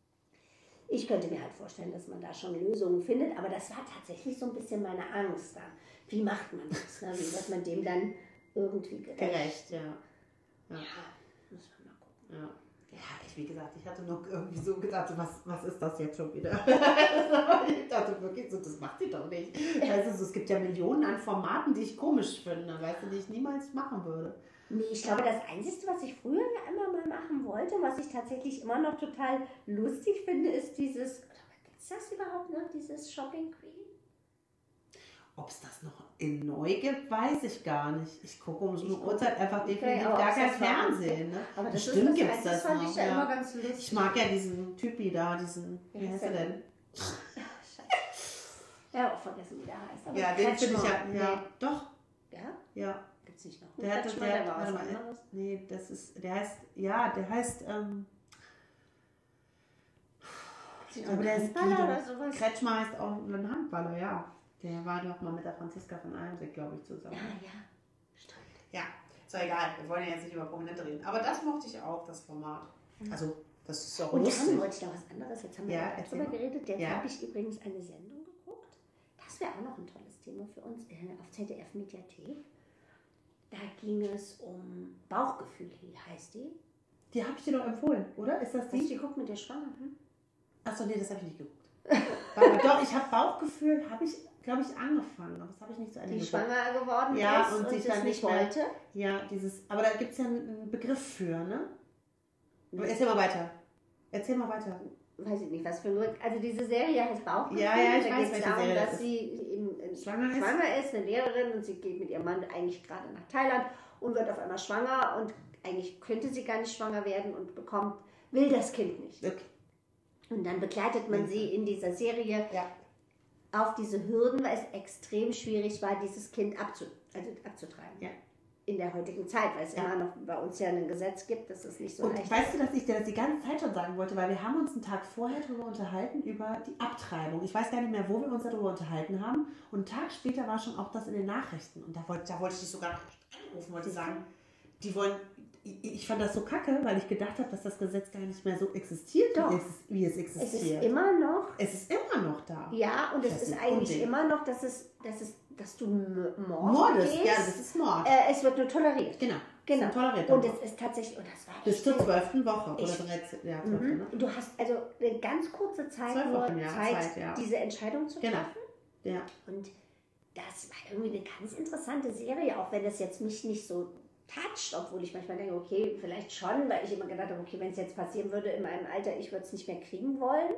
ich könnte mir halt vorstellen, dass man da schon Lösungen findet. Aber das war tatsächlich so ein bisschen meine Angst dann. Wie macht man das? Ne? Wie wird man dem dann irgendwie gerecht? Gerecht, ja. Ja. Ja, muss man mal gucken. Ja. Ja, ich, wie gesagt, ich hatte noch irgendwie so gedacht, was, was ist das jetzt schon wieder? Ich dachte wirklich so, das macht sie doch nicht. Also, so, es gibt ja Millionen an Formaten, die ich komisch finde, weißt du, die ich niemals machen würde. Nee, ich glaube, das Einzige, was ich früher ja immer mal machen wollte, was ich tatsächlich immer noch total lustig finde, ist dieses, gibt es das überhaupt noch, dieses Shopping Queen? Ob es das noch in neu gibt, weiß ich gar nicht. Ich gucke um so eine Ich gucke- Uhrzeit einfach definitiv aber gar auch kein das war- Fernsehen. Ne? Aber das Bestimmt ist gibt das, es das das fand noch. ich ja, ja. immer ganz lustig. Ich mag ja diesen Typi da, diesen, wie Wie heißt heißt er der denn? Ja, auch vergessen, wie der heißt. Aber Ja, den finde ich ja, Kretschmer. ja, doch, Nee. Ja? ja. Gibt's nicht noch. Der hat, Kretschmer, der, der war was warte mal, anderes. nee, das ist, der heißt, ja, der heißt, ähm, ich glaube, der ist Handballer Guido. oder sowas? Kretschmer heißt auch ein Handballer, ja. Der war doch mal mit der Franziska von Almsig, glaube ich, zusammen. Ja, ja. Stimmt. Ja, ist doch egal, wir wollen ja jetzt nicht über Prominente reden. Aber das mochte ich auch, das Format. Also, das ist auch Und lustig. dann wollte ich noch was anderes. Jetzt haben wir Ja, ja, erzähl darüber mal. geredet. Jetzt Ja. habe ich übrigens eine Sendung geguckt. Das wäre auch noch ein tolles Thema für uns äh, auf Z D F Mediathek. Da ging es um Bauchgefühl, heißt die. Die habe ich dir doch empfohlen, oder? Ist das Hast du die? die geguckt mit der Schwanger? Hm? Achso, nee, das habe ich nicht geguckt. Aber doch, ich habe Bauchgefühl, habe ich, glaube ich, angefangen. Aber das habe ich nicht zu Ende Die geguckt. schwanger geworden Ja, ist und und, sich es dann nicht nicht mehr- wollte. Ja, dieses, aber da gibt es ja einen Begriff für, ne? Aber erzähl mal weiter. Erzähl mal weiter. Weiß ich nicht, was für ein Grund. Also diese Serie heißt Bauchgefühl. Ja, ja, ich da weiß, geht es welche darum, Serie das dass ist. sie eben äh, Schwanger ist? schwanger ist, eine Lehrerin, und sie geht mit ihrem Mann eigentlich gerade nach Thailand und wird auf einmal schwanger und eigentlich könnte sie gar nicht schwanger werden und bekommt, will das Kind nicht. Okay. Und dann begleitet man sie in dieser Serie Ja. auf diese Hürden, weil es extrem schwierig war, dieses Kind abzu, also abzutreiben. Ja. in der heutigen Zeit, weil es Ja. immer noch bei uns ja ein Gesetz gibt, dass es nicht so Und leicht weißt du, dass ich dir das die ganze Zeit schon sagen wollte, weil wir haben uns einen Tag vorher darüber unterhalten, über die Abtreibung. Ich weiß gar nicht mehr, wo wir uns darüber unterhalten haben. Und einen Tag später war schon auch das in den Nachrichten. Und da wollte, da wollte ich dich sogar noch anrufen, wollte sagen, die wollen, ich, ich fand das so kacke, weil ich gedacht habe, dass das Gesetz gar nicht mehr so existiert, Doch. wie es, wie es ist. Es existiert. ist immer noch, Es ist immer noch da. ja, und es Das ist ist eigentlich Unding. immer noch, dass, es, dass, es, dass du M- Mord Mordest, begehst. ja, das ist Mord. Äh, es wird nur toleriert. Genau. Genau. Ist toleriert. Und es ist tatsächlich, und das war bis echt zur schlimm. zwölften Woche oder Ich- dreizehn, ja, zwölfte, Mhm. ne? Du hast also eine ganz kurze Zeit Zwölf nur Wochen, ja, Zeit, Zeit, ja. diese Entscheidung zu Genau. treffen. Ja. Und das war irgendwie eine ganz interessante Serie, auch wenn das jetzt mich nicht so toucht, obwohl ich manchmal denke, okay, vielleicht schon, weil ich immer gedacht habe, okay, wenn es jetzt passieren würde in meinem Alter, ich würde es nicht mehr kriegen wollen.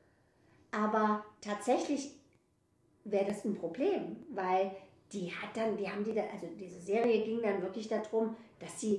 Aber tatsächlich wäre das ein Problem, weil die hat dann, die haben die da, also diese Serie ging dann wirklich darum, dass sie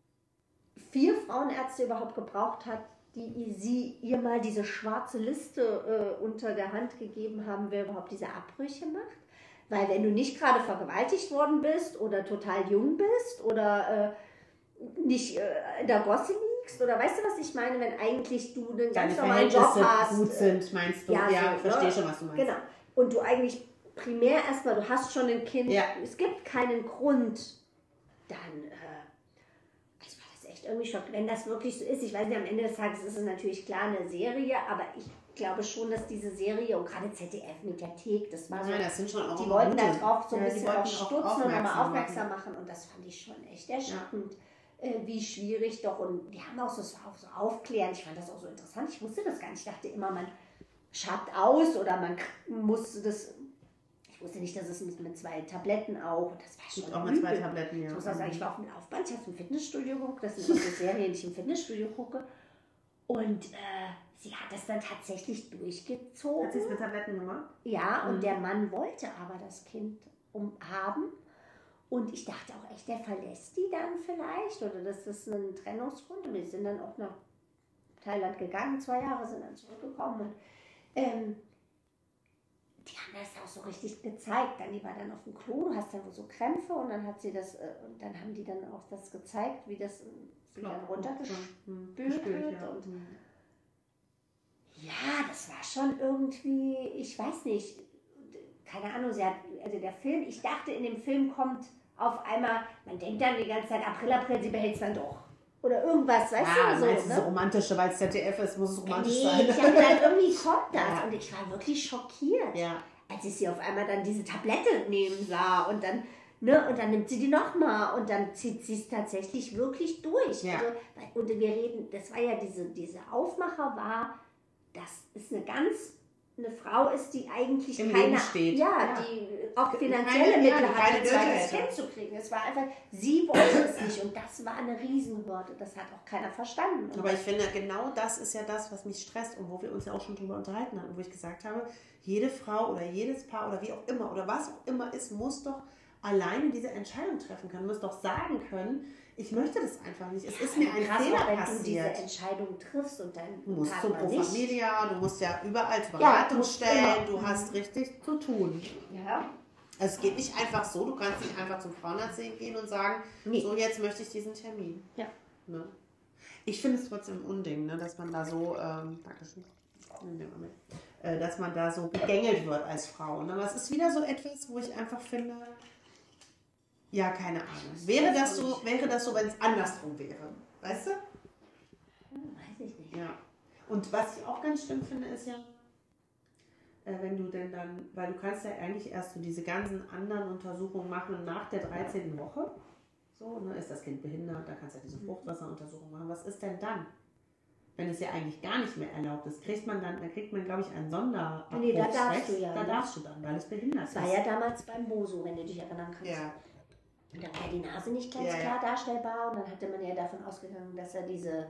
vier Frauenärzte überhaupt gebraucht hat, die sie ihr mal diese schwarze Liste äh, unter der Hand gegeben haben, wer überhaupt diese Abbrüche macht. Weil wenn du nicht gerade vergewaltigt worden bist oder total jung bist oder äh, nicht äh, in der Gosse liegst oder weißt du, was ich meine, wenn eigentlich du einen Deine ganz normalen Job Verhältnisse hast. gut sind, meinst du? Ja, Ja, ich so, verstehe ne? schon, was du meinst. Genau. Und du eigentlich primär erstmal, du hast schon ein Kind, Ja. es gibt keinen Grund, dann äh, also war das echt irgendwie schockierend. Wenn das wirklich so ist, ich weiß nicht, am Ende des Tages ist es natürlich klar eine Serie, aber ich glaube schon, dass diese Serie und gerade Z D F Mediathek, das war so, Nein, das sind schon auch die immer wollten gute. darauf so ein Ja, die bisschen wollten auch auch stutzen und nochmal aufmerksam aufmerksam machen und das fand ich schon echt erschreckend. Äh, wie schwierig doch und die haben auch so, es war auch so aufklärend, ich fand das auch so interessant, ich wusste das gar nicht, ich dachte immer, man schabt aus oder man k- musste das, ich wusste nicht, dass es mit, mit zwei Tabletten auch, das war schon Gibt auch mit zwei übel. Tabletten, ja. Ich muss auch sagen, ich war auf dem Laufband, ich habe im Fitnessstudio geguckt, das sind immer so Serien, die ich im Fitnessstudio gucke und äh, sie hat das dann tatsächlich durchgezogen. Hat sie es mit Tabletten gemacht? Ja, und Mhm. der Mann wollte aber das Kind um haben. Und ich dachte auch echt, der verlässt die dann vielleicht oder dass das ein Trennungsgrund. Und die sind dann auch nach Thailand gegangen, zwei Jahre sind dann zurückgekommen. Und ähm, die haben das auch so richtig gezeigt. Dann die war dann auf dem Klo, du hast dann wohl so Krämpfe und dann hat sie das, äh, und dann haben die dann auch das gezeigt, wie das äh, sie dann runtergespült Hm, wird. gespült, ja. Und Hm. ja, das war schon irgendwie, ich weiß nicht, keine Ahnung, sie hat, also der Film, ich dachte, in dem Film kommt auf einmal, man denkt dann die ganze Zeit, April, April, sie behält es dann doch. Oder irgendwas, weißt Ah, du, so. meinst du Ne? so romantische, weil es Z D F ist, muss es romantisch Nee, sein. ich habe gedacht, irgendwie kommt das. Ja. Und ich war wirklich schockiert, Ja, als ich sie auf einmal dann diese Tablette nehmen sah. Und dann, ne, und dann nimmt sie die nochmal und dann zieht sie es tatsächlich wirklich durch. Ja. Also, weil- und wir reden, das war ja diese, diese Aufmacher war, dass es eine ganz, eine Frau ist, die eigentlich Im keine, Leben steht. Ja, Ja. die auch Keine- finanzielle ja, Mittel die hat, keine ein zweites Nöte hätte. Kind zu kriegen. Es war einfach, sie wollte es nicht und das war eine Riesenhürde. Das hat auch keiner verstanden. aber ich finde, genau das ist ja das, was mich stresst und wo wir uns ja auch schon drüber unterhalten hatten, wo ich gesagt habe, jede Frau oder jedes Paar oder wie auch immer oder was auch immer ist, muss doch alleine diese Entscheidung treffen können, muss doch sagen können, ich möchte das einfach nicht. Es ist mir ein Krass, Fehler auch wenn du diese passiert. Entscheidung triffst und dein Du musst zur Partner Pro nicht. Familia, du musst ja überall zur Ja, Beratung musst stellen, immer. du hast richtig zu tun. Ja. Also es geht nicht einfach so, du kannst nicht einfach zum Frauenarzt gehen und sagen, Nee. so jetzt möchte ich diesen Termin. Ja. Ne? Ich finde es trotzdem ein Unding, ne, dass man da so, ähm, Dankeschön, Nehmen wir mal mit. Äh, dass man da so gegängelt wird als Frau. Ne? Aber es ist wieder so etwas, wo ich einfach finde, ja, keine Ahnung. Wäre das so, wäre das so, wenn es andersrum wäre? Weißt du? Hm, weiß ich nicht. Ja. Und was ich auch ganz schlimm finde, ist ja, äh, wenn du denn dann, weil du kannst ja eigentlich erst so diese ganzen anderen Untersuchungen machen nach der dreizehnten Woche. So, ne, ist das Kind behindert, da kannst du ja diese Fruchtwasseruntersuchung machen. Was ist denn dann? Wenn es ja eigentlich gar nicht mehr erlaubt ist, kriegt man dann, dann kriegt man, glaube ich, ein Sonderabbruchsrecht. Nee, da darfst du ja, Da ne? darfst du dann, weil es behindert Das war ist. ja damals beim Boso, wenn du dich erinnern kannst. Ja. Und da war ja die Nase nicht ganz Ja, ja. klar darstellbar und dann hatte man ja davon ausgegangen, dass er diese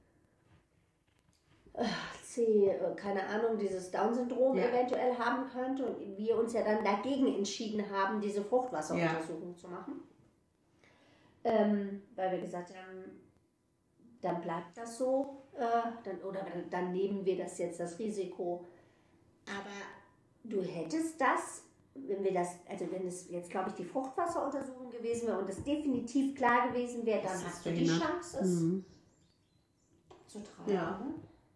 äh, C, äh, keine Ahnung, dieses Down-Syndrom Ja. eventuell haben könnte und wir uns ja dann dagegen entschieden haben, diese Fruchtwasseruntersuchung zu machen. Ähm, weil wir gesagt haben, dann bleibt das so, äh, dann, oder dann, dann nehmen wir das jetzt, das Risiko. Aber du hättest das wenn wir das, also wenn es jetzt, glaube ich, die Fruchtwasseruntersuchung gewesen wäre und es definitiv klar gewesen wäre, dann hast du die Chance, es mhm. zu tragen. Ja. Ne?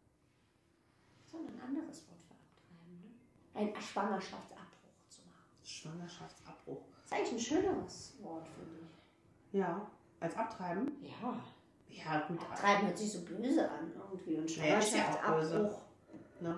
So ein anderes Wort für abtreiben. Ne? Ein Schwangerschaftsabbruch zu machen. Schwangerschaftsabbruch. Das ist eigentlich ein schöneres Wort, finde ich. Ja, als abtreiben? Ja. Ja, gut. Abtreiben hört sich so böse an irgendwie. Und Schwangerschaftsabbruch. Ne?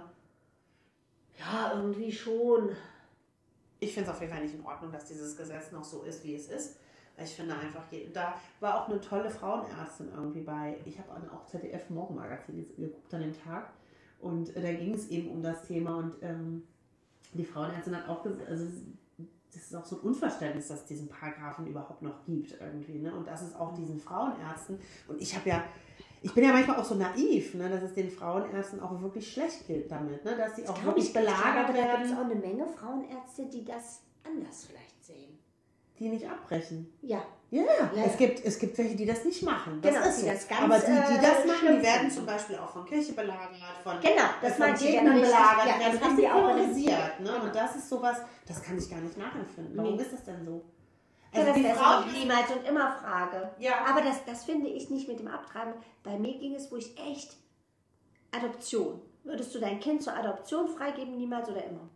Ja, irgendwie schon. Ich finde es auf jeden Fall nicht in Ordnung, dass dieses Gesetz noch so ist, wie es ist. Ich finde einfach, da war auch eine tolle Frauenärztin irgendwie bei, ich habe auch Z D F Morgenmagazin geguckt an dem Tag und äh, da ging es eben um das Thema und ähm, die Frauenärztin hat auch gesagt, also das ist auch so ein Unverständnis, dass es diesen Paragraphen überhaupt noch gibt irgendwie, ne? Und dass es auch diesen Frauenärzten, und ich habe ja, ich bin ja manchmal auch so naiv, ne, dass es den Frauenärzten auch wirklich schlecht geht damit, ne, dass sie auch wirklich belagert werden. Da gibt es auch eine Menge Frauenärzte, die das anders vielleicht sehen. Die nicht abbrechen. Ja. Ja, ja. Es, gibt, es gibt welche, die das nicht machen. Das genau, ist so. das ganz, aber die, die das äh, machen, die werden zum Beispiel auch von Kirche belagert, von, genau, das von manche Gegnern belagert, ja, werden das haben richtig die auch terrorisiert. Ne? Genau. Und das ist sowas, das kann ich gar nicht nachempfinden. Warum nee. ist das denn so? Also das wäre so niemals und immer Frage. Ja. Aber das, das finde ich nicht mit dem Abtreiben. Bei mir ging es, wo ich echt Adoption. Würdest du dein Kind zur Adoption freigeben, niemals oder immer?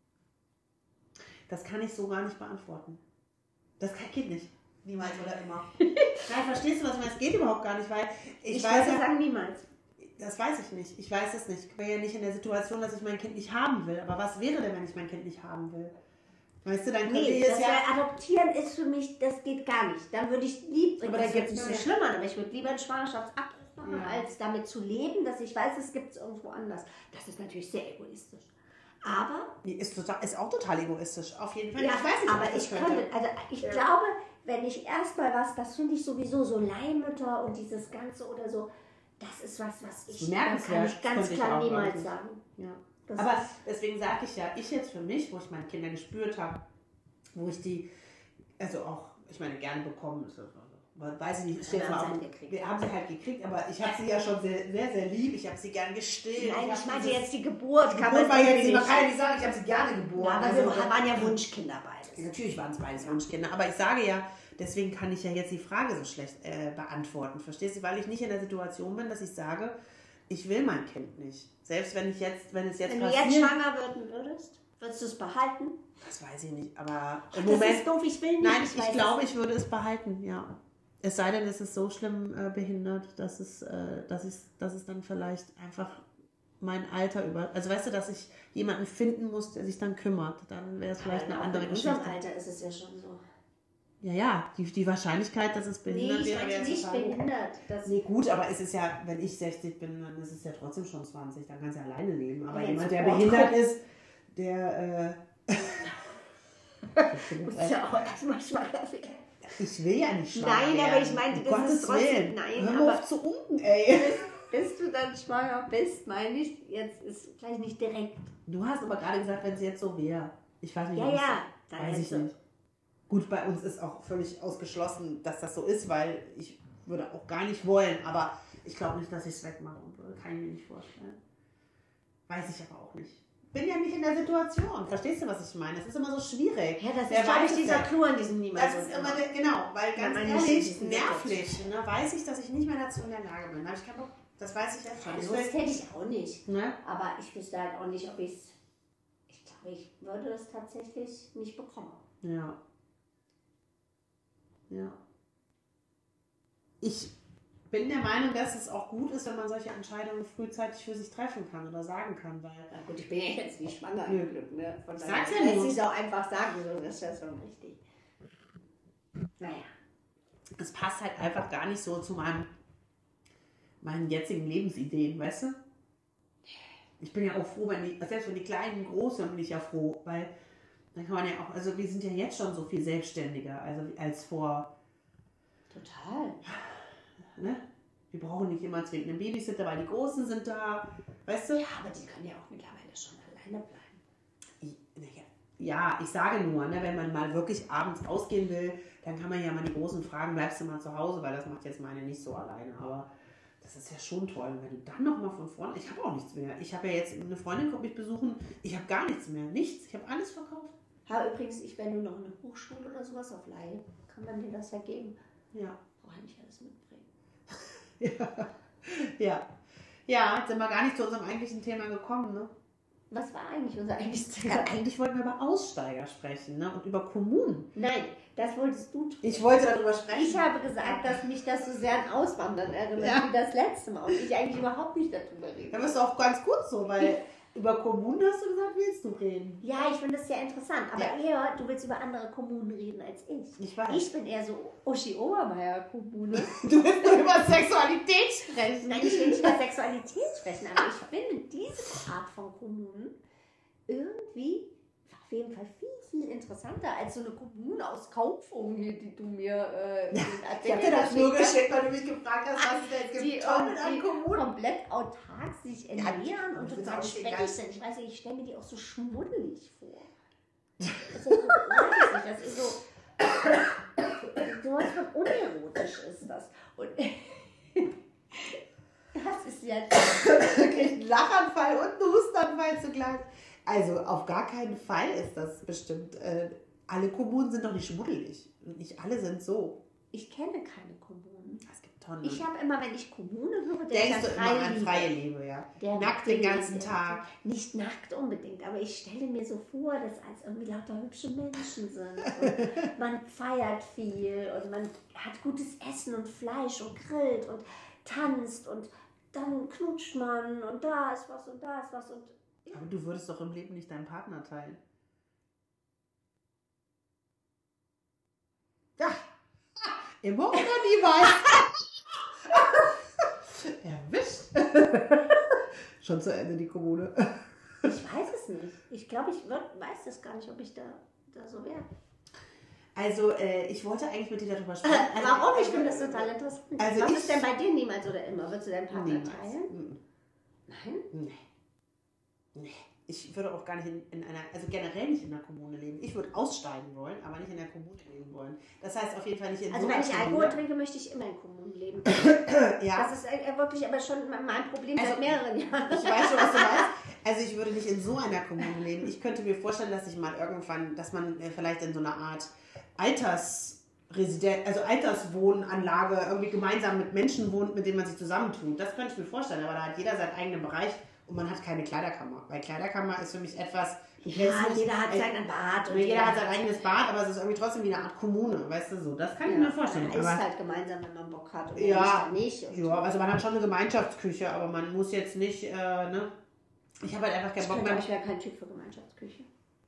Das kann ich so gar nicht beantworten. Das geht nicht. Niemals oder immer. Nein, verstehst du, was ich meine? Es geht überhaupt gar nicht, weil ich, ich weiß würde ja, sagen niemals. Das weiß ich nicht. Ich weiß es nicht. Ich bin ja nicht in der Situation, dass ich mein Kind nicht haben will. Aber was wäre denn, wenn ich mein Kind nicht haben will? Weißt du, dann könnte nee, ich es das ja... Adoptieren ist für mich, das geht gar nicht. Dann würde ich lieb, aber da gibt es nicht so schlimm an, aber ich würde lieber einen Schwangerschaftsabbruch machen, ja. als damit zu leben, dass ich weiß, es gibt es irgendwo anders. Das ist natürlich sehr egoistisch. Aber... Ist, total, ist auch total egoistisch, auf jeden Fall. Ja, ich weiß nicht, aber ich könnte. könnte. Also ich ja. glaube, wenn ich erstmal was, das finde ich sowieso so Leihmütter und dieses Ganze oder so, das ist was, was ich, dann kann ich ganz klar ich niemals sagen. Ja. Aber deswegen sage ich ja, ich jetzt für mich, wo ich meine Kinder gespürt habe, wo ich die, also auch, ich meine, gerne bekommen, weiß ich nicht, wir, haben auch, wir haben sie halt gekriegt, aber ich habe sie ja schon sehr, sehr, sehr lieb, ich habe sie gern gestillt. Nein, ich, ich meinte jetzt die Geburt. Die Geburt war jetzt, man kann ja nicht sagen, ich habe sie gerne geboren. Ja, aber also, wir waren ja Wunschkinder beides. Natürlich waren es beides Wunschkinder, aber ich sage ja, deswegen kann ich ja jetzt die Frage so schlecht äh, beantworten, verstehst du? Weil ich nicht in der Situation bin, dass ich sage, ich will mein Kind nicht. Selbst wenn ich jetzt, wenn es jetzt wenn passiert... Wenn du jetzt schwanger werden würdest, würdest du es behalten? Das weiß ich nicht, aber Ach, im das Moment... ist doof, ich will nicht. Nein, ich, ich glaube, ich würde es behalten, ja. Es sei denn, es ist so schlimm äh, behindert, dass es, äh, dass, ich, dass es dann vielleicht einfach mein Alter über... Also weißt du, dass ich jemanden finden muss, der sich dann kümmert. Dann wäre es vielleicht eine andere Geschichte. In unserem Alter ist es ja schon so. Ja, ja, die, die Wahrscheinlichkeit, dass es behindert nee, ich wäre, wäre nicht total behindert. Das nee, gut, aber es ist ja, wenn ich sechzig bin, dann ist es ja trotzdem schon zwanzig, dann kannst du ja alleine leben. Aber ja, jemand, der behindert kommt. ist, der... Äh, muss ja auch erstmal schwanger werden. Ich will ja nicht schwanger Nein, werden. aber ich meinte, um das Gottes ist trotzdem... Willen. Nein, Hör aber auf zu unten, ey. Bis, bis du dann schwanger bist, meine ich, jetzt ist vielleicht nicht direkt. Du hast aber gerade gesagt, wenn es jetzt so wäre. Ich weiß nicht, ja, ja, so, weiß ich nicht. Gut, bei uns ist auch völlig ausgeschlossen, dass das so ist, weil ich würde auch gar nicht wollen, aber ich glaube nicht, dass ich es wegmachen würde. Kann ich mir nicht vorstellen. Weiß ich aber auch nicht. Bin ja nicht in der Situation. Verstehst du, was ich meine? Es ist immer so schwierig. Ja, das ist, glaube ich, dieser Clou an diesem Niemals. Das ist immer, der, genau, weil ganz ja, ehrlich, nervlich, ne, weiß ich, dass ich nicht mehr dazu in der Lage bin. Da habe ich keinen Bock. Das weiß ich jetzt schon. Also das hätte ich auch nicht. Ne? Aber ich wüsste halt auch nicht, ob ich es... Ich glaube, ich würde das tatsächlich nicht bekommen. Ja. Ja. Ich bin der Meinung, dass es auch gut ist, wenn man solche Entscheidungen frühzeitig für sich treffen kann oder sagen kann, weil... Na gut, ich bin ja jetzt nicht schwanger, im Glück, ne? Von daher sag's ja nur. lässt sich auch einfach sagen, so, das ist ja schon richtig. Naja. Es passt halt einfach gar nicht so zu meinem, meinen jetzigen Lebensideen, weißt du? Ich bin ja auch froh, wenn die, selbst wenn die Kleinen groß sind, bin ich ja froh, weil dann kann man ja auch, also wir sind ja jetzt schon so viel selbstständiger, also als vor... Total. Ne? Wir brauchen nicht immer zwingend einen Babysitter, weil die Großen sind da, weißt du? Ja, aber die können ja auch mittlerweile schon alleine bleiben. Ich, ja, ich sage nur, ne, wenn man mal wirklich abends ausgehen will, dann kann man ja mal die Großen fragen, bleibst du mal zu Hause, weil das macht jetzt meine nicht so alleine, aber das ist ja schon toll. Und wenn du dann nochmal von vorne, ich habe auch nichts mehr. Ich habe ja jetzt, eine Freundin kommt mich besuchen, ich habe gar nichts mehr, nichts, ich habe alles verkauft. Ha, übrigens, ich wenn du noch eine Hochschule oder sowas auf Laie, kann man dir das ja geben. Ja. Brauche ich nicht alles mitbringen. Ja. Ja. Ja, jetzt sind wir gar nicht zu unserem eigentlichen Thema gekommen, ne? Was war eigentlich unser eigentliches Thema? Ja, eigentlich wollten wir über Aussteiger sprechen, ne? Und über Kommunen. Nein, das wolltest du tun. Ich wollte darüber sprechen. Ich habe gesagt, dass mich das so sehr an Auswandern erinnert, Ja. wie das letzte Mal. Und ich eigentlich überhaupt nicht darüber rede. Ja, das ist auch ganz gut so, weil über Kommunen hast du gesagt, willst du reden. Ja, ich finde das sehr interessant. Aber Ja. eher, du willst über andere Kommunen reden als ich. Ich weiß. Ich bin eher so Uschi Obermeier Kommune. Du willst nur über Sexualität sprechen. Nein, ich will nicht über Sexualität sprechen, aber ich finde diese Art von Kommunen irgendwie auf jeden Fall viel, viel interessanter als so eine Kommune aus Kaufungen hier, die du mir äh, Ich habe dir das nur geschickt, weil du mich gefragt hast, was es da jetzt die gibt. Tonnen an irgendwie Kommunen. komplett autark sich ernähren und das ist total auch nicht speckig egal. sind. Ich weiß nicht, ich stelle mir die auch so schmuddelig vor. Das ist, so, weiß ich nicht, das ist so, sowas von unerotisch ist das. Und das ist ja... Du kriegst einen Lachanfall und einen Hustenanfall zugleich. Also auf gar keinen Fall ist das bestimmt. Äh, alle Kommunen sind doch nicht schmuddelig. Und nicht alle sind so. Ich kenne keine Kommunen. Es gibt Tonnen. Ich habe immer, wenn ich Kommune höre, Denkst du ich immer an freie Liebe, ja. Der Nackt den der- ganzen der- Tag. Nicht nackt unbedingt, aber ich stelle mir so vor, dass als irgendwie lauter hübsche Menschen sind. Und man feiert viel und man hat gutes Essen und Fleisch und grillt und tanzt und dann knutscht man und da ist was und da ist was und Aber du würdest doch im Leben nicht deinen Partner teilen. Ja. Immer oder niemals. Erwischt. Schon zu Ende die Kommune. ich weiß es nicht. Ich glaube, ich würd, weiß das gar nicht, ob ich da, da so wäre. Also, äh, ich wollte eigentlich mit dir darüber sprechen. Also, Warum? Ich finde das total interessant. Also was ich- ist denn bei dir niemals oder immer? Würdest du deinen Partner Niemals. teilen? Mhm. Nein? Nee. Nee. Ich würde auch gar nicht in, in einer, also generell nicht in einer Kommune leben. Ich würde aussteigen wollen, aber nicht in der Kommune leben wollen. Das heißt auf jeden Fall nicht in Also so wenn einer ich Alkohol Kommune. trinke, möchte ich immer in Kommunen leben. Ja, Das ist äh, wirklich aber schon mein Problem Also, seit mehreren Jahren. ich weiß schon, was du meinst. Also ich würde nicht in so einer Kommune leben. Ich könnte mir vorstellen, dass ich mal irgendwann, dass man äh, vielleicht in so einer Art Altersresidenz, also Alterswohnanlage irgendwie gemeinsam mit Menschen wohnt, mit denen man sich zusammentut. Das könnte ich mir vorstellen, aber da hat jeder seinen eigenen Bereich und man hat keine Kleiderkammer. Weil Kleiderkammer ist für mich etwas, du Ja, kennst mich, jeder hat äh, seinen Bad. Und jeder hat sein eigenes Bad, aber es ist irgendwie trotzdem wie eine Art Kommune, weißt du so. Das kann ich mir vorstellen. Man isst Aber, halt gemeinsam, wenn man Bock hat. Und Ja, nicht, dann nicht. Und ja, also man hat schon eine Gemeinschaftsküche, aber man muss jetzt nicht, äh, ne? Ich habe halt einfach keinen ich, Bock könnte, mehr. ich wäre kein Typ für Gemeinschaftsküche.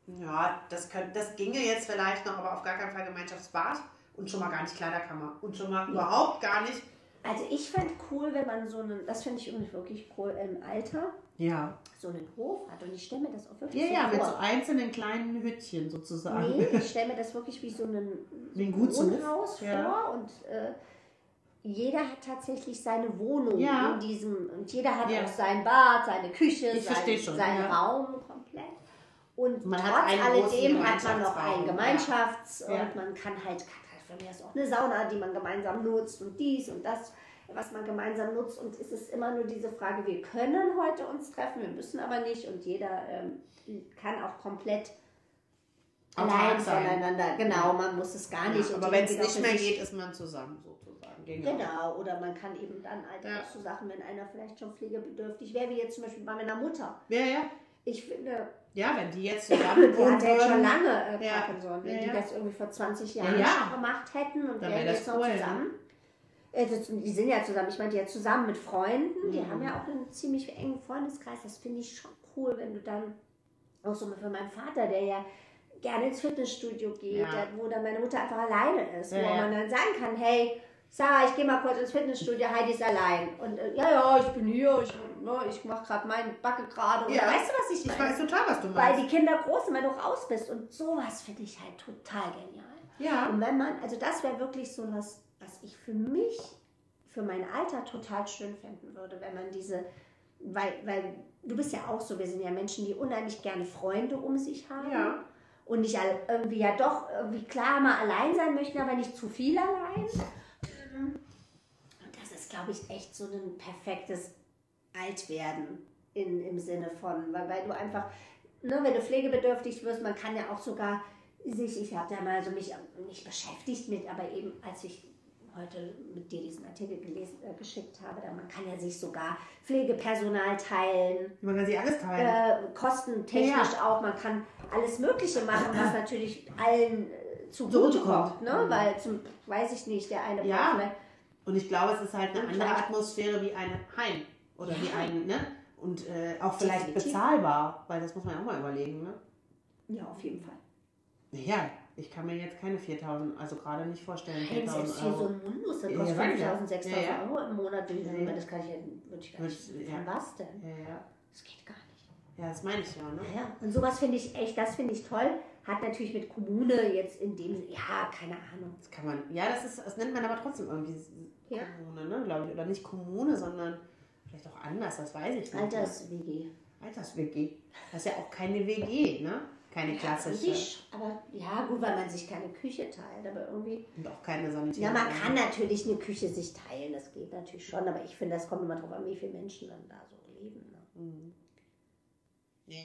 Ja, das, könnt, das ginge jetzt vielleicht noch, aber auf gar keinen Fall Gemeinschaftsbad und schon mal gar nicht Kleiderkammer und schon mal überhaupt gar nicht. Also ich fände cool, wenn man so einen, das finde ich irgendwie wirklich cool, im Alter Ja. so einen Hof hat. Und ich stelle mir das auch wirklich Ja, so ja, mit vor. so einzelnen kleinen Hüttchen sozusagen. Nee, ich stelle mir das wirklich wie so einen Wie ein Gutshof. Wohnhaus Ja. vor und äh, jeder hat tatsächlich seine Wohnung Ja. in diesem und jeder hat Ja. auch sein Bad, seine Küche, Ich sein, versteh schon, seinen ja. Raum komplett. Und Man hat trotz einen alledem großen hat man noch einen Gemeinschaftsraum. Gemeinschafts- Ja. und man kann halt, kann halt von mir aus auch eine Sauna, die man gemeinsam nutzt und dies und das, was man gemeinsam nutzt. Und es ist immer nur diese Frage, wir können heute uns treffen, wir müssen aber nicht und jeder ähm, kann auch komplett Autark allein sein. voneinander. Genau, man muss es gar nicht. Ja, und aber wenn es jeder nicht für mehr sich- geht, ist man zusammen sozusagen. Genau. Genau, oder man kann eben dann halt Ja. auch so Sachen, wenn einer vielleicht schon pflegebedürftig wäre, wie jetzt zum Beispiel bei meiner Mutter. Ja, ja. Ich finde, Ja, wenn die jetzt zusammen die wohnen hat ja jetzt schon würden, lange äh, Ja. Parkinson. Wenn Ja, die ja. das irgendwie vor zwanzig Jahren Ja, ja. schon gemacht hätten und Dann wären wär das jetzt noch cool, ne? zusammen. Also, die sind ja zusammen, ich meinte ja zusammen mit Freunden, die Mhm. haben ja auch einen ziemlich engen Freundeskreis. Das finde ich schon cool, wenn du dann, auch so für meinen Vater, der ja gerne ins Fitnessstudio geht, Ja. der, wo dann meine Mutter einfach alleine ist, Ja, wo ja. man dann sagen kann, hey, Sarah, ich gehe mal kurz ins Fitnessstudio, Heidi ist allein. Und äh, ja, ja, ich bin hier, ich, ne, ich mache gerade meine Backe gerade. Oder Ja. weißt du, was ich ich meine? weiß total, was du Weil meinst. die Kinder groß sind, wenn du raus bist. Und sowas finde ich halt total genial. Ja. Und wenn man, also das wäre wirklich so was, was ich für mich, für mein Alter total schön finden würde, wenn man diese, weil, weil du bist ja auch so, wir sind ja Menschen, die unheimlich gerne Freunde um sich haben. Ja. Und nicht all- irgendwie ja doch irgendwie klar mal allein sein möchten, aber nicht zu viel allein. Und das ist, glaube ich, echt so ein perfektes Altwerden in, im Sinne von, weil, weil du einfach, ne, wenn du pflegebedürftig wirst, man kann ja auch sogar sich, ich habe da mal so mich nicht beschäftigt mit, aber eben als ich heute mit dir diesen Artikel gelesen, äh, geschickt habe, da man kann ja sich sogar Pflegepersonal teilen. Man kann sich alles teilen. Äh, kostentechnisch ja. auch, man kann alles Mögliche machen, was natürlich allen äh, zugutekommt, ne? Mhm. Weil zum, weiß ich nicht, der eine ja. braucht, und ich glaube, es ist halt eine andere Atmosphäre wie ein Heim oder ja. wie ein, ne? Und äh, auch vielleicht definitiv bezahlbar, weil das muss man ja auch mal überlegen, ne? Ja, auf jeden Fall. Ja, ich kann mir jetzt keine viertausend, also gerade nicht vorstellen. Nein, selbst hier so ein Mundus, das kostet fünftausend, sechstausend ja, ja. Euro im Monat. Ja. Das kann ich ja, würde ich gar nicht. Ja. Von was denn? Ja, ja. Das geht gar nicht. Ja, das meine ich ja, ne? Ja, und sowas finde ich echt, das finde ich toll. Hat natürlich mit Kommune jetzt in dem, ja, keine Ahnung. Das kann man, ja, das ist, das nennt man aber trotzdem irgendwie ja. Kommune, ne, glaube ich. Oder nicht Kommune, sondern vielleicht auch anders, das weiß ich nicht. Alters-W G. Alters-W G. Das ist ja auch keine W G, ne? Keine ja, klassische. Aber ja, gut, weil man sich keine Küche teilt, aber irgendwie. Und auch keine Sanitäre. Ja, man kann natürlich eine Küche sich teilen, das geht natürlich schon, aber ich finde, das kommt immer drauf an, wie viele Menschen dann da so leben. Ne? Mhm. Ja.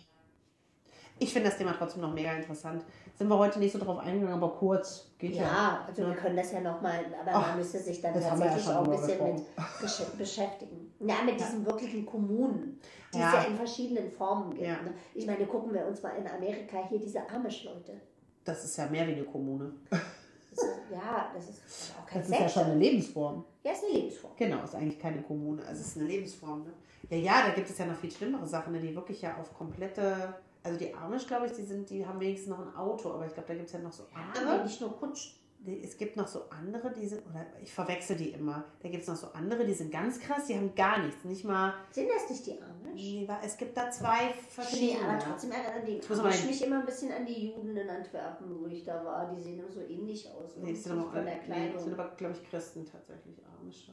Ich finde das Thema trotzdem noch mega interessant. Sind wir heute nicht so drauf eingegangen, aber kurz geht ja. Ja, also wir können das ja nochmal, aber Ach, man müsste sich dann tatsächlich ja auch ein bisschen mit besch- beschäftigen. Ja, mit ja. diesen wirklichen Kommunen, die ja. es ja in verschiedenen Formen gibt. Ja. Ne? Ich meine, gucken wir uns mal in Amerika hier diese Amish-Leute. Das ist ja mehr wie eine Kommune. Das ist, ja, das ist aber auch kein Das ist Sektor. Ja schon eine Lebensform. Ja, ist eine Lebensform. Genau, ist eigentlich keine Kommune, also es ist eine Lebensform. Ne? Ja, ja, da gibt es ja noch viel schlimmere Sachen, ne, die wirklich ja auf komplette... Also die Amish, glaube ich, die, sind, die haben wenigstens noch ein Auto, aber ich glaube, da gibt es ja noch so andere. Ja, nicht nur Kutsch. Es gibt noch so andere, die sind, oder ich verwechsel die immer, da gibt es noch so andere, die sind ganz krass, die haben gar nichts, nicht mal... Sind das nicht die Amish? Nee, es gibt da zwei verschiedene. Nee, aber trotzdem erinnern die Amish mich immer ein bisschen an die Juden in Antwerpen, wo ich da war, die sehen immer so ähnlich aus. Nee, die sind aber, von der nee, sind aber, glaube ich, Christen tatsächlich, Amish.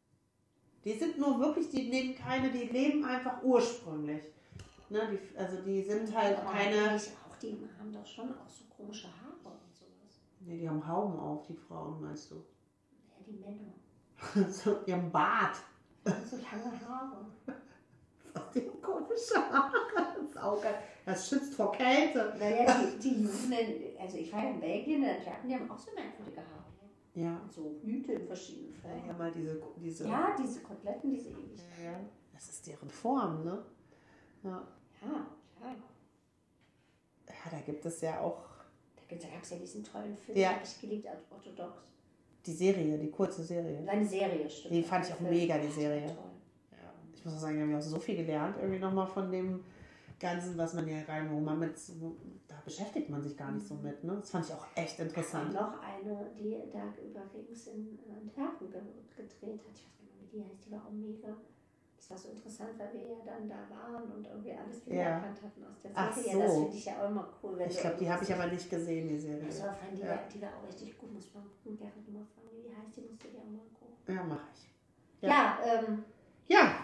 Die sind nur wirklich, die nehmen keine, die leben einfach ursprünglich. Ne, die, also die sind halt aber keine... Auch die haben doch schon auch so komische Haare und sowas. Ne, die haben Hauben auf, die Frauen, meinst du? Ja, die Männer. So, die haben Bart. So lange Haare. Die haben komische Haare. Das ist auch geil. Das schützt vor Kälte. Naja, die, die Juden, also ich war ja in Belgien, die haben auch so merkwürdige Haare. Ja. Und so Hüte in verschiedenen Formen. Ja, mal diese, diese... Ja, diese Koteletten, diese ewig. Ja, das ist deren Form, ne? Ja. Ja, ja. Ja, da gibt es ja auch... Da gab es ja diesen tollen Film, ja. den habe ich geliebt, orthodox. Die Serie, die kurze Serie. Eine Serie, stimmt. Die fand ich auch Film. mega, die Serie. Ja, toll. Ja. Ich muss auch sagen, wir haben ja auch so viel gelernt, irgendwie nochmal von dem Ganzen, was man ja rein, wo man mit... Da beschäftigt man sich gar nicht so mit, ne? Das fand ich auch echt interessant. Und noch eine, die da übrigens in Antwerpen gedreht hat. Ich weiß nicht mehr, wie die heißt, die war auch mega... Das war so interessant, weil wir ja dann da waren und irgendwie alles wieder ja. erkannt hatten aus der Serie. Ach so. Ja, das finde ich ja auch immer cool. Wenn ich glaube, die habe ich aber nicht gesehen, die Serie. Das war fein, die, ja. die war auch richtig gut. Muss man gucken, gerne mal fragen, wie die heißt. Die musst du dir auch mal gucken. Ja, mache ich. Ja, ja. Ähm, ja.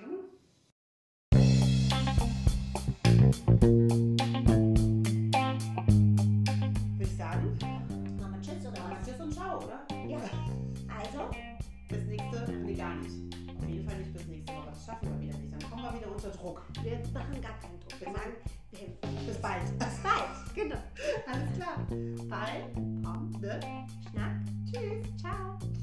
Würde ich sagen, machen wir Tschüss oder was? Tschüss und Ciao, oder? Ja. Also? Bis nächste, nee, gar nicht. Auf jeden Fall nicht bis nächste Woche. Das schaffen wir wieder nicht. Dann kommen wir wieder unter Druck. Wir machen gar keinen Druck. Wir sagen, bis bald. Bis bald, genau. Alles klar. Ball, Pom, Schnack. Tschüss. Ciao.